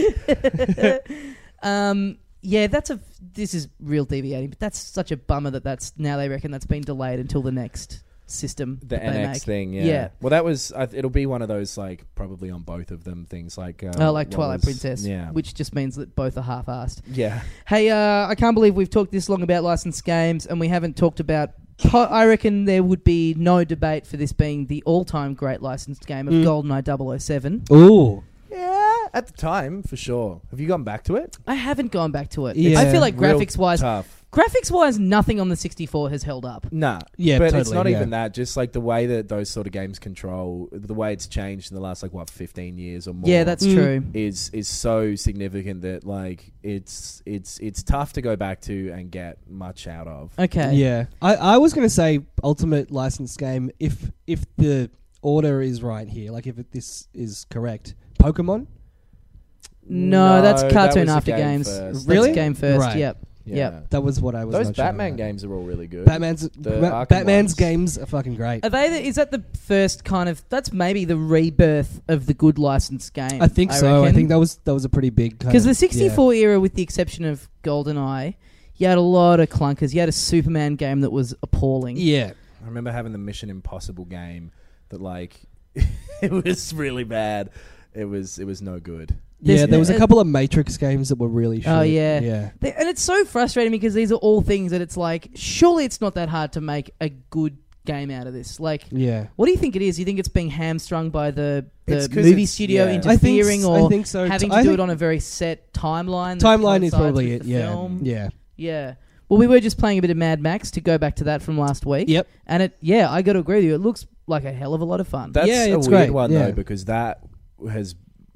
um, yeah, that's a. This is real deviating, but that's such a bummer that that's now they reckon that's been delayed until the next system. The that they N X make. thing, yeah. Yeah. Well, that was. I th- it'll be one of those like probably on both of them things like. Uh, Oh, like what Twilight was- Princess, Yeah. which just means that both are half-assed. Yeah. Hey, uh, I can't believe we've talked this long about licensed games and we haven't talked about. Po- I reckon there would be no debate for this being the all-time great licensed game of Mm. GoldenEye double oh seven. Ooh. Yeah, at the time for sure. Have you gone back to it? I haven't gone back to it. Yeah. I feel like Real graphics-wise, tough. graphics-wise, nothing on the sixty-four has held up. Nah, Yeah, but it's totally, not yeah. even that. Just like the way that those sort of games control, the way it's changed in the last like what fifteen years or more. Yeah, that's Mm. true. is is so significant that like it's it's it's tough to go back to and get much out of. Okay. Yeah, I, I was going to say ultimate licensed game if if the order is right here, like if it, this is correct. Pokemon. No, that's that cartoon was a after game games. first. That's Really? game first. Right. Yep. Yeah. Yep. That was what I was. Those not sure Batman about. games are all really good. Batman's The Ba- Arkham Batman's ones. games are fucking great. Are they? The, is that the first kind of? That's maybe the rebirth of the good licensed game. I think so. I reckon. think that was that was a pretty big kind Because of- the sixty-four era, with the exception of GoldenEye, you had a lot of clunkers. You had a Superman game that was appalling. Yeah. I remember having the Mission Impossible game that like it was really bad. It was it was no good. Yeah, There's- there was a uh, couple of Matrix games that were really shit. Oh, yeah. Yeah. They- and it's so frustrating because these are all things that it's like, surely it's not that hard to make a good game out of this. Like, Yeah. what do you think it is? You think it's being hamstrung by the, It's the 'cause movie it's- studio yeah. I think interfering, s- or I think so. having I to do think it on a very set timeline? that Timeline is coincides probably with it. the Yeah. film? Yeah. Yeah. Well, we were just playing a bit of Mad Max to go back to that from last week. Yep. And it, yeah, I got to agree with you. It looks like a hell of a lot of fun. That's Yeah, a it's weird great. one Yeah. though, because that has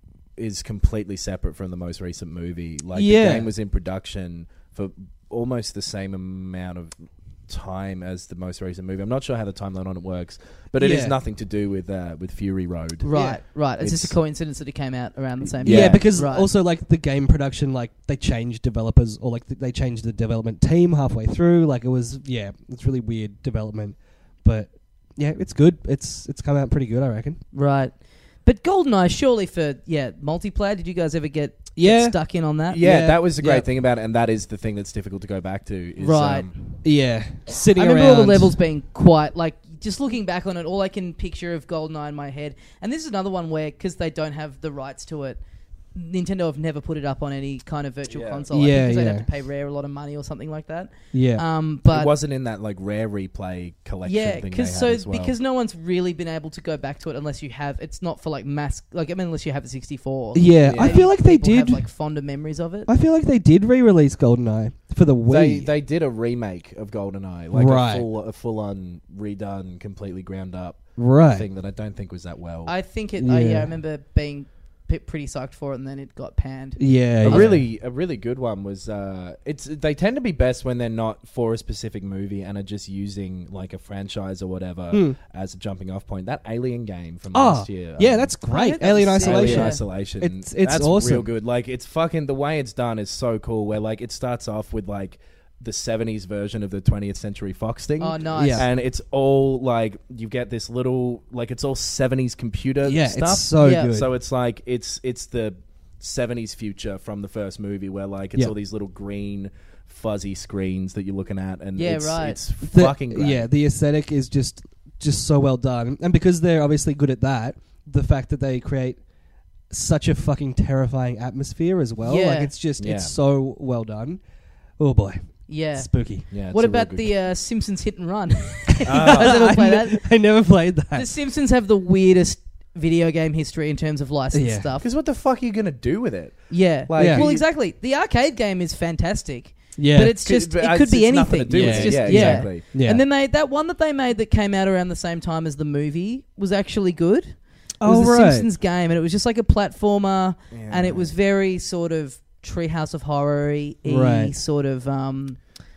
is completely separate from the most recent movie. Like Yeah. the game was in production for almost the same amount of time as the most recent movie. I'm not sure how the timeline on it works, but it is Yeah. nothing to do with uh, with Fury Road. right, right. It's, just It's- a coincidence that it came out around the same Yeah, time. because Right. also like the game production, like they changed developers or like th- they changed the development team halfway through. Like it was, yeah, it's really weird development, but yeah, it's good. It's it's come out pretty good, I reckon. Right. But GoldenEye, surely for, yeah, multiplayer, did you guys ever get, get Yeah. stuck in on that? Yeah, Yeah. that was the great Yeah. thing about it, and that is the thing that's difficult to go back to. Is, Right. Um, Yeah, sitting I remember around. all the levels being quite, like, just looking back on it, all I can picture of GoldenEye in my head. And this is another one where, because they don't have the rights to it, Nintendo have never put it up on any kind of virtual Yeah. console. I Yeah, think because yeah. they'd have to pay Rare a lot of money or something like that. Yeah, Um, but it wasn't in that like rare replay collection yeah, thing they because had so as well. because no one's really been able to go back to it unless you have. It's not for like mass. Like I mean, unless you have a sixty-four. yeah. Yeah. I feel like they People have, did. like fonder memories of it. I feel like they did re-release GoldenEye for the Wii. They they did a remake of GoldenEye, like Right. a full a full on redone, completely ground up right. thing that I don't think was that well. I think it. Yeah. Uh, yeah, Yeah. I remember being p- pretty psyched for it, and then it got panned. Yeah, a yeah. really a really good one was uh, it's they tend to be best when they're not for a specific movie and are just using like a franchise or whatever Hmm. as a jumping off point. That Alien game from Oh, last year, yeah, um, that's I great. heard that Alien was sick. Isolation. Alien Yeah. Isolation. It's- it's that's awesome. real good. Like it's fucking the way it's done is so cool. Where like it starts off with like the seventies version of the twentieth Century Fox thing. Oh, nice. Yeah. And it's all like you get this little like it's all seventies computer Yeah, stuff. it's so Yeah. good. So it's like it's it's the seventies future from the first movie where like it's Yeah. all these little green fuzzy screens that you're looking at and Yeah, it's, right. it's The- fucking great. Yeah, the aesthetic is just just so well done, and because they're obviously good at that, the fact that they create such a fucking terrifying atmosphere as well, Yeah. like it's just Yeah. it's so well done. Oh boy, Yeah. spooky. Yeah, it's What a real about good the game. uh, Simpsons Hit and Run? You Ah. guys ever play I, that? ne- I never played The that. Simpsons have the weirdest video game history in terms of licensed Yeah. stuff. Because what the fuck are you gonna do with it? Yeah. Like, Yeah. Well, you- exactly. The arcade game is fantastic, Yeah, but it's Could- just but it it's- could be it's nothing to anything. do with It's it. just Yeah, yeah. exactly. yeah. And then they that one that they made that came out around the same time as the movie was actually good. It Oh, was a right. Simpsons game, and it was just like a platformer, Yeah. and it was very sort of Treehouse of Horror-y, Right. sort of um,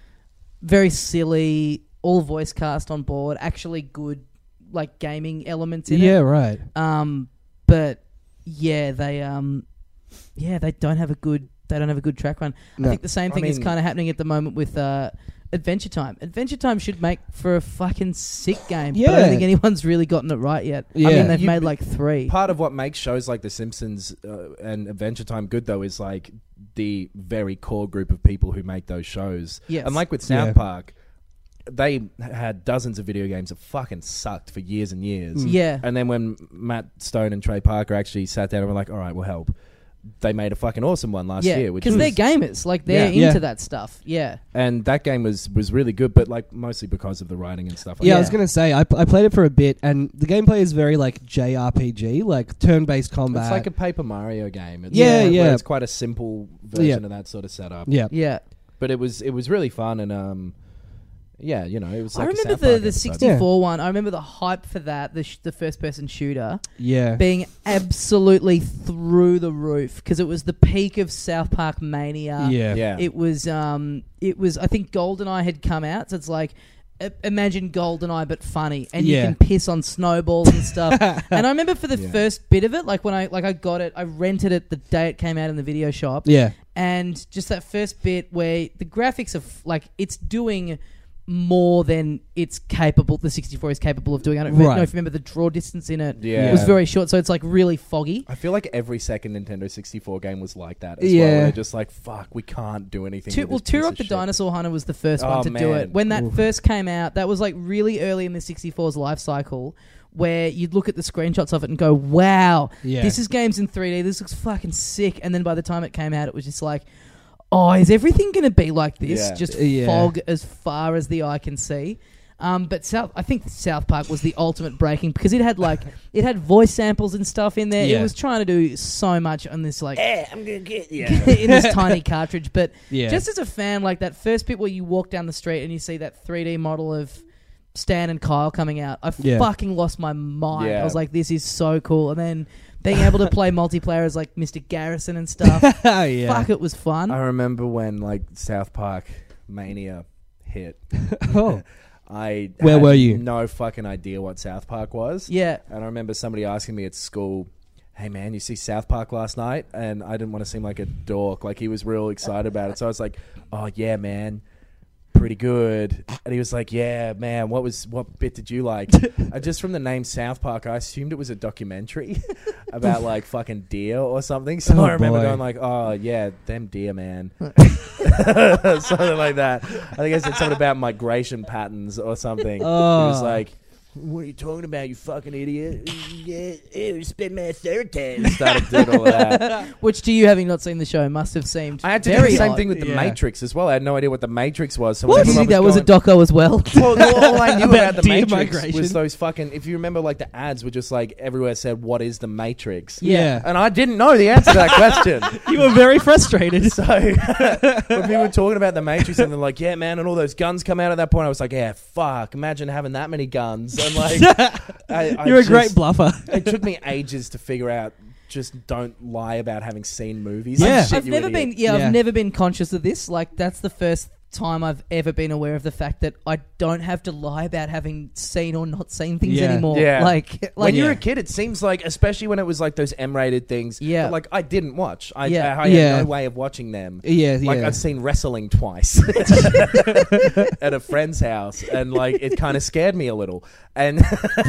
very silly, all voice cast on board, actually good like gaming elements in yeah, it. right. Um, but yeah, they um, yeah, they don't have a good they don't have a good track run. No. I think the same I thing is mean- kind of happening at the moment with uh, Adventure Time. Adventure Time should make for a fucking sick game. But I Yeah. don't think anyone's really gotten it right yet. I Yeah. mean, they've You- made like three. Part of what makes shows like The Simpsons uh, and Adventure Time good, though, is like the very core group of people who make those shows. Yes. And like with South Yeah. Park, they had dozens of video games that fucking sucked for years and years. Mm. Yeah. And then when Matt Stone and Trey Parker actually sat down and were like, all right, we'll help, they made a fucking awesome one last Yeah, year. Which because was, they're gamers. Like, they're Yeah. into Yeah. that stuff. Yeah. and that game was, was really good, but like mostly because of the writing and stuff like Yeah, I Yeah. was gonna say I, p- I played it for a bit, and the gameplay is very like J R P G, like turn-based that. combat. It's like a Paper Mario game. It's Yeah, where yeah. It's quite a simple version Yeah. of that sort of setup. yeah, Yeah. But it was it was really fun, and um, yeah, you know, it was. Like I a remember South the, Park the episode. sixty-four one. I remember the hype for that, the, sh- the first-person shooter, yeah, being absolutely through the roof because it was the peak of South Park mania. yeah, Yeah, It was, um, it was. I think GoldenEye had come out, so it's like, uh, imagine GoldenEye but funny, and Yeah. you can piss on snowballs and stuff. And I remember for the Yeah. first bit of it, like when I like I got it, I rented it the day it came out in the video shop, yeah, and just that first bit where the graphics of like it's doing more than it's capable. The sixty-four is capable of doing. I don't Right. know if you remember the draw distance in it. Yeah. It was very short, so it's like really foggy. I feel like every second Nintendo sixty-four game was like that as Yeah. well. They're just like, fuck, we can't do anything. Tu- with well, this piece Turok of the shit. Dinosaur Hunter was the first Oh, one to do man. it. When that Oof. first came out, that was like really early in the sixty-four's life cycle, where you'd look at the screenshots of it and go, wow, Yeah. this is games in three D. This looks fucking sick. And then by the time it came out, it was just like, oh, is everything going to be like this? Yeah. Just Yeah. fog as far as the eye can see. Um, but South, I think South Park was the ultimate breaking because it had like it had voice samples and stuff in there. Yeah. It was trying to do so much on this like Yeah, I'm gonna get you. in this tiny cartridge. But Yeah. just as a fan, like that first bit where you walk down the street and you see that three D model of Stan and Kyle coming out, I Yeah. fucking lost my mind. Yeah. I was like, this is so cool. And then being able to play multiplayer as like Mister Garrison and stuff. yeah. Fuck, it was fun. I remember when like South Park Mania hit. Oh. I Where had were you? No fucking idea what South Park was. Yeah. And I remember somebody asking me at school, hey man, you see South Park last night? And I didn't want to seem like a dork. Like he was real excited about it. So I was like, oh yeah, man, pretty good. And he was like, yeah, man, what was what bit did you like? uh, just from the name South Park, I assumed it was a documentary about like fucking deer or something. So Oh, I remember boy. going like, oh yeah, them deer, man. Something like that. I think I said something about migration patterns or something. Oh. He was like, what are you talking about, you fucking idiot? Yeah, ew, spend my third time. Started doing all that. Which to you, having not seen the show, must have seemed I had to do very the same odd. thing with the Yeah. Matrix as well. I had no idea what the Matrix was. So What? whenever Did you I think that was a going- doco as well? Well, all I knew About about the deer Matrix migration. was those fucking. If you remember, like the ads were just like everywhere said, "What is the Matrix?" Yeah. and I didn't know the answer to that question. You were very frustrated. So when people were talking about the Matrix and they're like, "Yeah, man," and all those guns come out at that point, I was like, "Yeah, fuck! Imagine having that many guns." And like, I, I You're a just- great bluffer. It took me ages to figure out. Just don't lie about having seen movies. Yeah. Like, shit, I've you never idiot. been. Yeah, Yeah. I've never been conscious of this. Like that's the first time I've ever been aware of the fact that I don't have to lie about having seen or not seen things Yeah. anymore. Yeah. Like, like When you're Yeah. a kid, it seems like, especially when it was like those M-rated things. Yeah. but, like I didn't watch. I, Yeah. I, I Yeah. had no way of watching them. Yeah, Like yeah. I've seen wrestling twice at a friend's house, and like it kind of scared me a little. And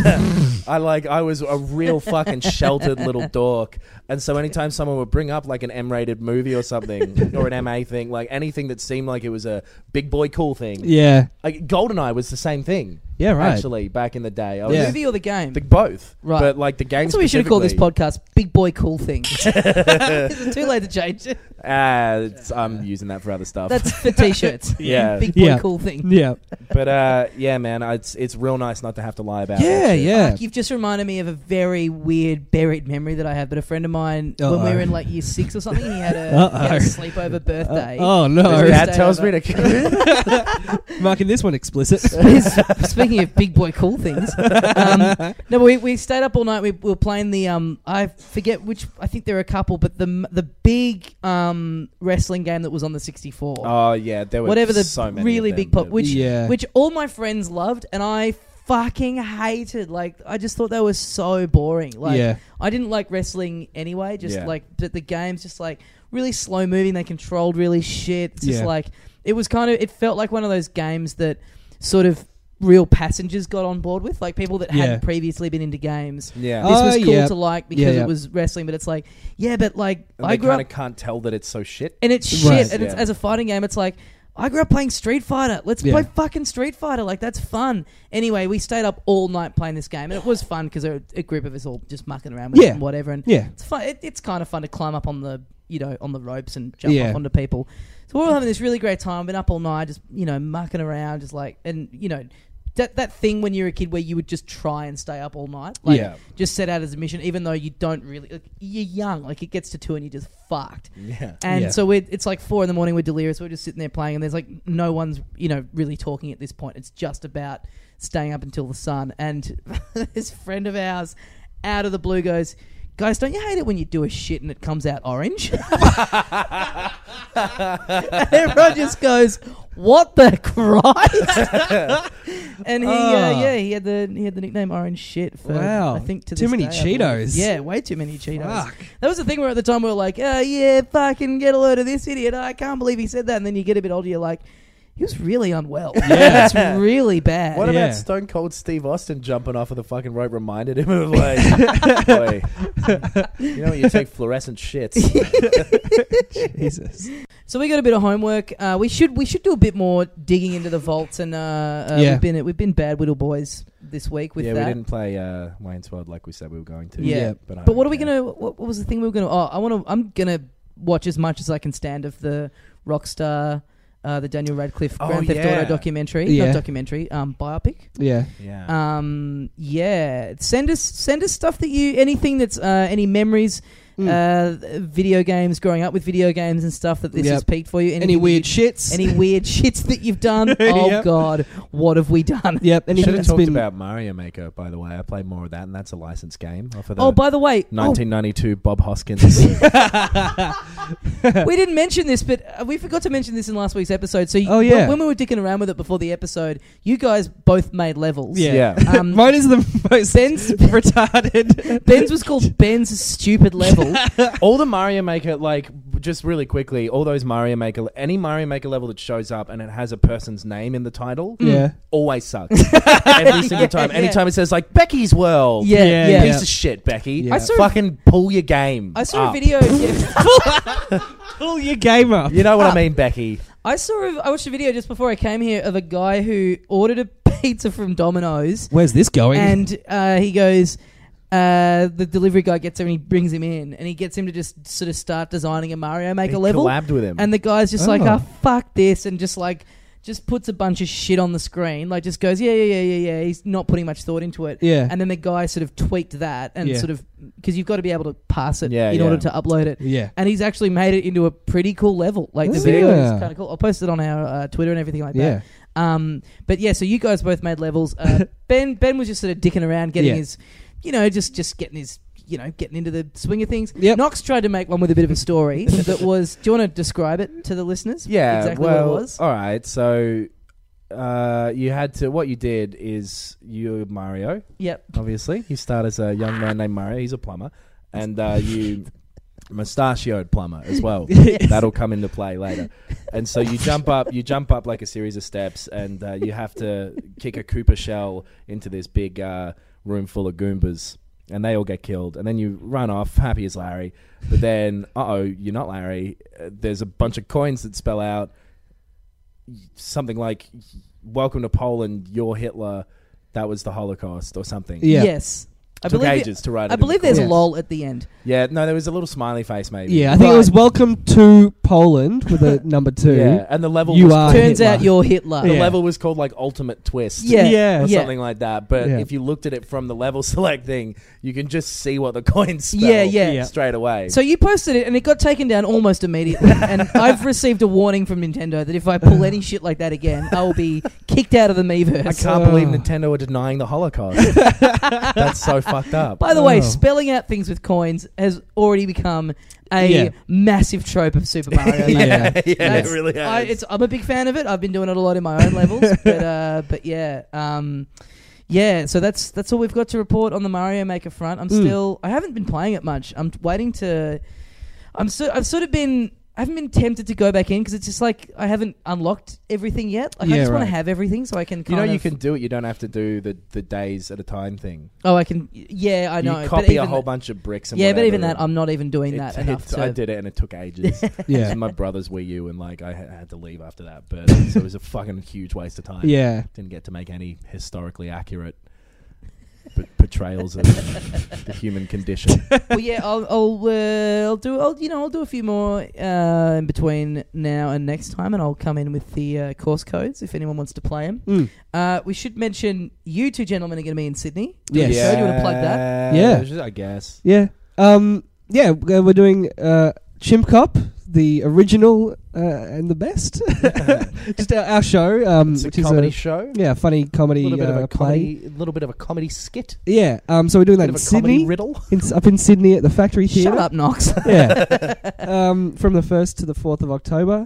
I like I was a real fucking sheltered little dork, and so anytime someone would bring up like an M-rated movie or something or an M A thing, like anything that seemed like it was a big boy cool thing, yeah. like GoldenEye was the same thing. Yeah, right. Actually, back in the day, I the was Yeah. movie or the game. the, both, Right. But like the game. That's what we should have called this specifically- podcast. Big Boy Cool Things. Is it too late to change it? Ah, it's- I'm using that for other stuff. That's for t-shirts. Yeah. Big Boy Yeah. Cool Thing. Yeah. but uh, yeah, man, it's it's real nice not to have to lie about. Yeah, that shit. yeah. Fuck, you've just reminded me of a very weird buried memory that I have. But a friend of mine, when we Uh-oh. were in like year six or something, he had a, he had a Uh-oh. sleepover birthday. Oh, no. His Or dad stayed tells over. me to. Marking this one explicit. Speaking of big boy cool things, um, no, but we, we stayed up all night. We, we were playing the um, I forget which. I think there are a couple, but the the big um wrestling game that was on the sixty-four, Oh yeah, there were whatever the so many really of big them pop, that- which Yeah. which all my friends loved, and I fucking hated. Like I just thought they were so boring. Like Yeah. I didn't like wrestling anyway. Just Yeah. like but the game's just like really slow moving. They controlled really shit. It's just Yeah. like it was kind of. It felt like one of those games that sort of real passengers got on board with, like people that Yeah. hadn't previously been into games. yeah, This was Oh, cool yeah. to like because Yeah, yeah. it was wrestling, but it's like, yeah, but like and I they grew kind up of can't tell that it's so shit. and it's shit, Right. and it's Yeah. as a fighting game, it's like I grew up playing Street Fighter. Let's Yeah. play fucking Street Fighter. Like that's fun. Anyway, we stayed up all night playing this game, and it was fun because a, a group of us all just mucking around with Yeah. it and whatever. And Yeah. it's fun. It, it's kind of fun to climb up on the you know on the ropes and jump Yeah. off onto people. So we're all having this really great time. Been up all night, just you know mucking around, just like and you know. That that thing when you're a kid where you would just try and stay up all night, like Yeah. just set out as a mission, even though you don't really. Like, you're young, like it gets to two and you're just fucked. Yeah, And Yeah. so we're, it's like four in the morning. We're delirious. We're just sitting there playing, and there's like no one's you know really talking at this point. It's just about staying up until the sun. And this friend of ours, out of the blue, goes, "Guys, don't you hate it when you do a shit and it comes out orange?" And everyone just goes, "What the Christ?" and he, Oh. uh, yeah, he had the he had the nickname Orange Shit for Wow. I think to Too this many day, I believe. Cheetos. Yeah, way too many Cheetos. Fuck. That was the thing where at the time we were like, oh yeah, fucking get a load of this idiot. I can't believe he said that. And then you get a bit older, you're like, he was really unwell. Yeah. It's really bad. What Yeah. about Stone Cold Steve Austin jumping off of the fucking rope reminded him of like, boy, you know, you take fluorescent shits. Jesus. So we got a bit of homework. Uh, we should we should do a bit more digging into the vaults, and uh, uh, Yeah. we've been we've been bad Whittle boys this week with yeah, that. we didn't play uh, Wayne's World like we said we were going to. Yeah. Yeah. but, I But what are don't we care. gonna? What, what was the thing we were gonna? Oh, I want to. I'm gonna watch as much as I can stand of the Rockstar, uh, the Daniel Radcliffe Oh, Grand Theft yeah. Auto documentary, Yeah. not documentary, um, biopic. Yeah. Yeah. Um, yeah, send us send us stuff that you anything that's uh, any memories. Mm. Uh, video games, growing up with video games and stuff that this Yep. has peaked for you. Any Anything that weird you- shits? Any weird shits that you've done? Oh Yep. God, what have we done? Yep. Anything Should have that's talked been about Mario Maker, by the way. I played more of that, and that's a licensed game off of the Oh, by the way, oh, nineteen ninety-two Bob Hoskins. we didn't mention this, but uh, we forgot to mention this in last week's episode. So, you, Oh, yeah. when, when we were dicking around with it before the episode, you guys both made levels. Yeah. yeah. Um, Mine is the most Ben's retarded. Ben's was called Ben's stupid level. All the Mario Maker, like, just really quickly, all those Mario Maker, any Mario Maker level that shows up and it has a person's name in the title, Yeah. always sucks. Every single time. Yeah. Anytime it says, like, Becky's World. Yeah, Yeah, yeah. Piece yeah. of shit, Becky. Yeah. I saw a- Fucking pull your game. I saw a up. video. Yeah. Pull your game up. You know what I mean, Becky? I saw. A, I watched a video just before I came here of a guy who ordered a pizza from Domino's, Where's this going? and uh, he goes. Uh, the delivery guy gets him and he brings him in, and he gets him to just sort of start designing a Mario Maker He level. collabed with him. And the guy's just like, Oh. oh, fuck this, and just like, just puts a bunch of shit on the screen. Like, just goes, yeah, yeah, yeah, yeah, yeah. He's not putting much thought into it. Yeah. And then the guy sort of tweaked that and Yeah. sort of, because you've got to be able to pass it Yeah, in yeah. order to upload it. Yeah. And he's actually made it into a pretty cool level. Like, the Oh, video yeah. is kind of cool. I'll post it on our uh, Twitter and everything like Yeah. that. Um, but yeah, so you guys both made levels. Uh, Ben Ben was just sort of dicking around, getting Yeah. his, you know, just just getting his, you know, getting into the swing of things. Yep. Knox tried to make one with a bit of a story that was. Do you want to describe it to the listeners? Yeah, exactly well, what it was. all right. So uh, you had to. What you did is you Mario. Yep. Obviously, you start as a young man named Mario. He's a plumber, and uh, you mustachioed plumber as well. Yes. That'll come into play later. And so you jump up. You jump up like a series of steps, and uh, you have to kick a Koopa shell into this big uh, room full of Goombas. And they all get killed. And then you run off, happy as Larry. But then, uh-oh, you're not Larry. Uh, there's a bunch of coins that spell out something like, welcome to Poland, you're Hitler, that was the Holocaust, or something. Yeah. Yes. I Took believe ages to write it I in believe the there's a Yes. lol at the end. Yeah, no, there was a little smiley face, maybe. Yeah, I think it Right. was welcome to Poland with a number two. Yeah, and the level You was are called, Turns Hitler. out you're Hitler. the Yeah. level was called like Ultimate Twist. Yeah. Yeah. Or Yeah. something like that. But Yeah. if you looked at it from the level select thing, you can just see what the coins spell Yeah, yeah. Yeah. straight away. So you posted it and it got taken down almost immediately. And I've received a warning from Nintendo that if I pull any shit like that again, I will be kicked out of the Miiverse. I can't Oh. believe Nintendo are denying the Holocaust. That's so fucked up. By the way, Oh. spelling out things with coins has already become a Yeah. massive trope of Super Mario Maker. Yeah. yeah, it That's- really has. I, it's, I'm a big fan of it. I've been doing it a lot in my own levels, but uh, but yeah, um, yeah. So that's that's all we've got to report on the Mario Maker front. I'm Mm. still I haven't been playing it much. I'm waiting to. I'm so I've sort of been. I haven't been tempted to go back in because it's just like I haven't unlocked everything yet. Like I Yeah, just want right. to have everything so I can. you Kind know, of, you can do it. You don't have to do the, the days at a time thing. Oh, I can. Yeah, I know. You but copy a even whole that- bunch of bricks. And Yeah, but even whatever. that, I'm not even doing It- that it- enough. To, I did it and it took ages. Yeah. And my brother's Wii U, and like I ha- had to leave after that. But so it was a fucking huge waste of time. Yeah. Didn't get to make any historically accurate p- portrayals of the human condition. well, yeah, I'll, I'll, uh, I'll do, I'll, you know, I'll do a few more uh, in between now and next time, and I'll come in with the uh, course codes if anyone wants to play them. Mm. Uh, we should mention you two gentlemen are going to be in Sydney. Yes. Yeah. Show. Do you want to plug that? Yeah. I guess. Yeah. Um, yeah, we're we're doing uh, Chimp Cop, the original uh, and the best. Just our, our show, um, It's a which is comedy a show. yeah, funny A comedy little bit of uh, a play. comedy, a little bit of a comedy skit. Yeah. Um, so we're doing that Bit in of a comedy Sydney, riddle. in, up in Sydney at the Factory Theatre. Shut up, Knox. Yeah. um, from the first to the fourth of October.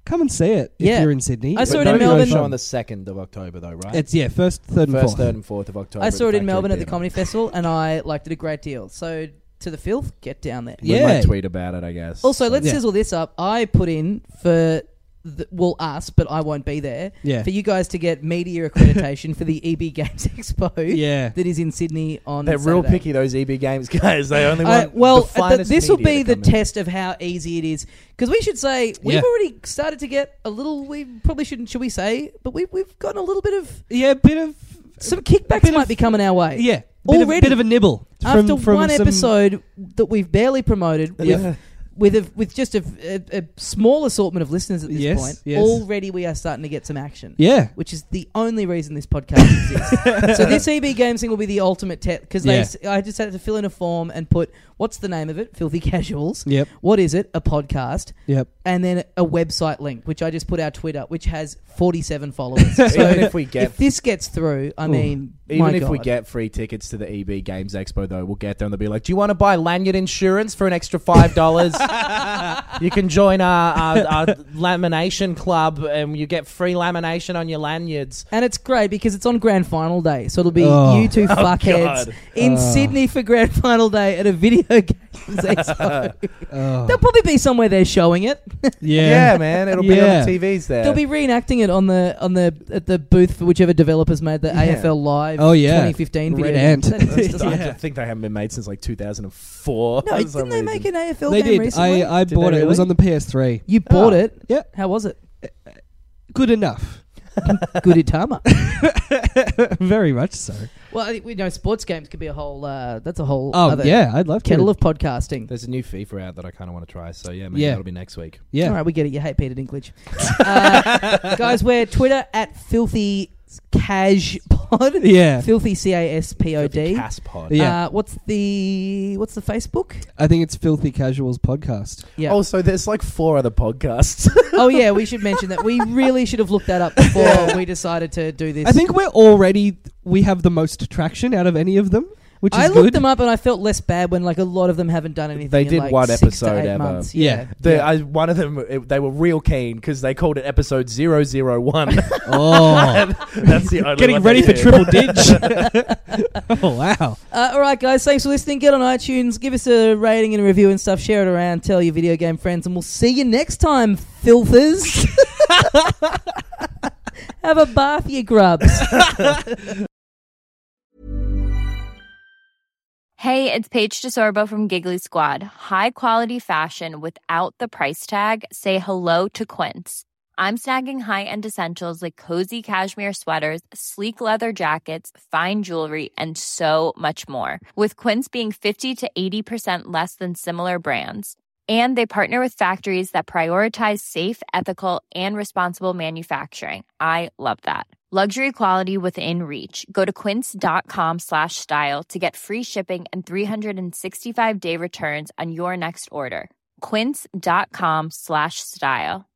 come and see it if Yeah. you're in Sydney. I saw But it in no Melbourne. show on the second of October, though, right? It's, yeah, first, third, and First, fourth. third, and fourth of October. I saw at it the in Factory Melbourne at the Theatre. Comedy Festival, and I liked it a great deal. So to the filth, get down there. We Yeah. might tweet about it, I guess. Also, let's Yeah. sizzle this up. I put in for, the, well, us, but I won't be there, Yeah. for you guys to get media accreditation for the E B Games Expo Yeah. that is in Sydney on They're real Saturday. picky, those E B Games guys. They only Uh, want well, the th- finest this will media be to the come in. test of how easy it is. Because we should say, we've Yeah. already started to get a little, we probably shouldn't, should we say, but we, we've gotten a little bit of, Yeah, a bit of... some kickbacks bit might of- be coming our way. Yeah. Bit of, Already. bit of a nibble. From, After from one some- episode that we've barely promoted, with, Yeah. with, a, with just a, a, a small assortment of listeners at this Yes, point, yes. already we are starting to get some action. Yeah. Which is the only reason this podcast exists. So this E B Games thing will be the ultimate test because Yeah. they. I just had to fill in a form and put what's the name of it? Filthy Casuals. Yep. What is it? A podcast. Yep. And then a website link, which I just put our Twitter, which has forty-seven followers. So Even if we get- if this gets through, I Ooh. mean, Even my if we God. get free tickets to the E B Games Expo, though, we'll get there and they'll be like, "Do you want to buy lanyard insurance for an extra five dollars? You can join our, our, our lamination club, and you get free lamination on your lanyards." And it's great because it's on grand final day. So it'll be Oh. you two Oh, fuckheads God. in Oh. Sydney for grand final day at a video games expo. Oh. There'll probably be somewhere there showing it. Yeah. Yeah, man, it'll be on Yeah. the T Vs there. They'll be reenacting it on the on the at the booth for whichever developers made the Yeah. A F L Live Oh, yeah. twenty fifteen Red video. Ant. games. That just I doesn't- Yeah. think they haven't been made since like two thousand four. No, for didn't some they make reason. an A F L They game did. recently? I, I Did bought they it. It was really? on the P S three. you bought Oh. it? Yeah. How was it? Good enough. Good Itama. Very much so. Well, I think we know sports games could be a whole. Uh, that's a whole. Oh, other yeah. I'd love to. kettle of podcasting. There's a new FIFA out that I kind of want to try, so yeah, maybe Yeah. that'll be next week. Yeah. All right, we get it. You hate Peter Dinklage, uh, guys. We're Twitter at Filthy Cash Pod. Yeah. Filthy C A S P O D. Cas Pod. Yeah. Uh, what's the what's the Facebook? I think it's Filthy Casuals podcast. Yeah. Also, there's like four other podcasts. Oh yeah, we should mention that. We really should have looked that up before we decided to do this. I think we're already we have the most traction out of any of them, which is I good. looked them up and I felt less bad when like a lot of them haven't done anything. They in, did like, one six episode to eight ever. months. Yeah. Yeah. The, Yeah. I, one of them, it, they were real keen because they called it episode zero zero one. Oh, That's the only getting one ready they for did. triple dig. Oh wow! Uh, all right, guys. Thanks for listening. Get on iTunes, give us a rating and a review and stuff. Share it around. Tell your video game friends, and we'll see you next time, filthers. Have a bath, you grubs. Hey, it's Paige DeSorbo from Giggly Squad. High quality fashion without the price tag. Say hello to Quince. I'm snagging high-end essentials like cozy cashmere sweaters, sleek leather jackets, fine jewelry, and so much more. With Quince being fifty to eighty percent less than similar brands. And they partner with factories that prioritize safe, ethical, and responsible manufacturing. I love that. Luxury quality within reach. Go to quince.com slash style to get free shipping and three sixty-five day returns on your next order. Quince.com slash style.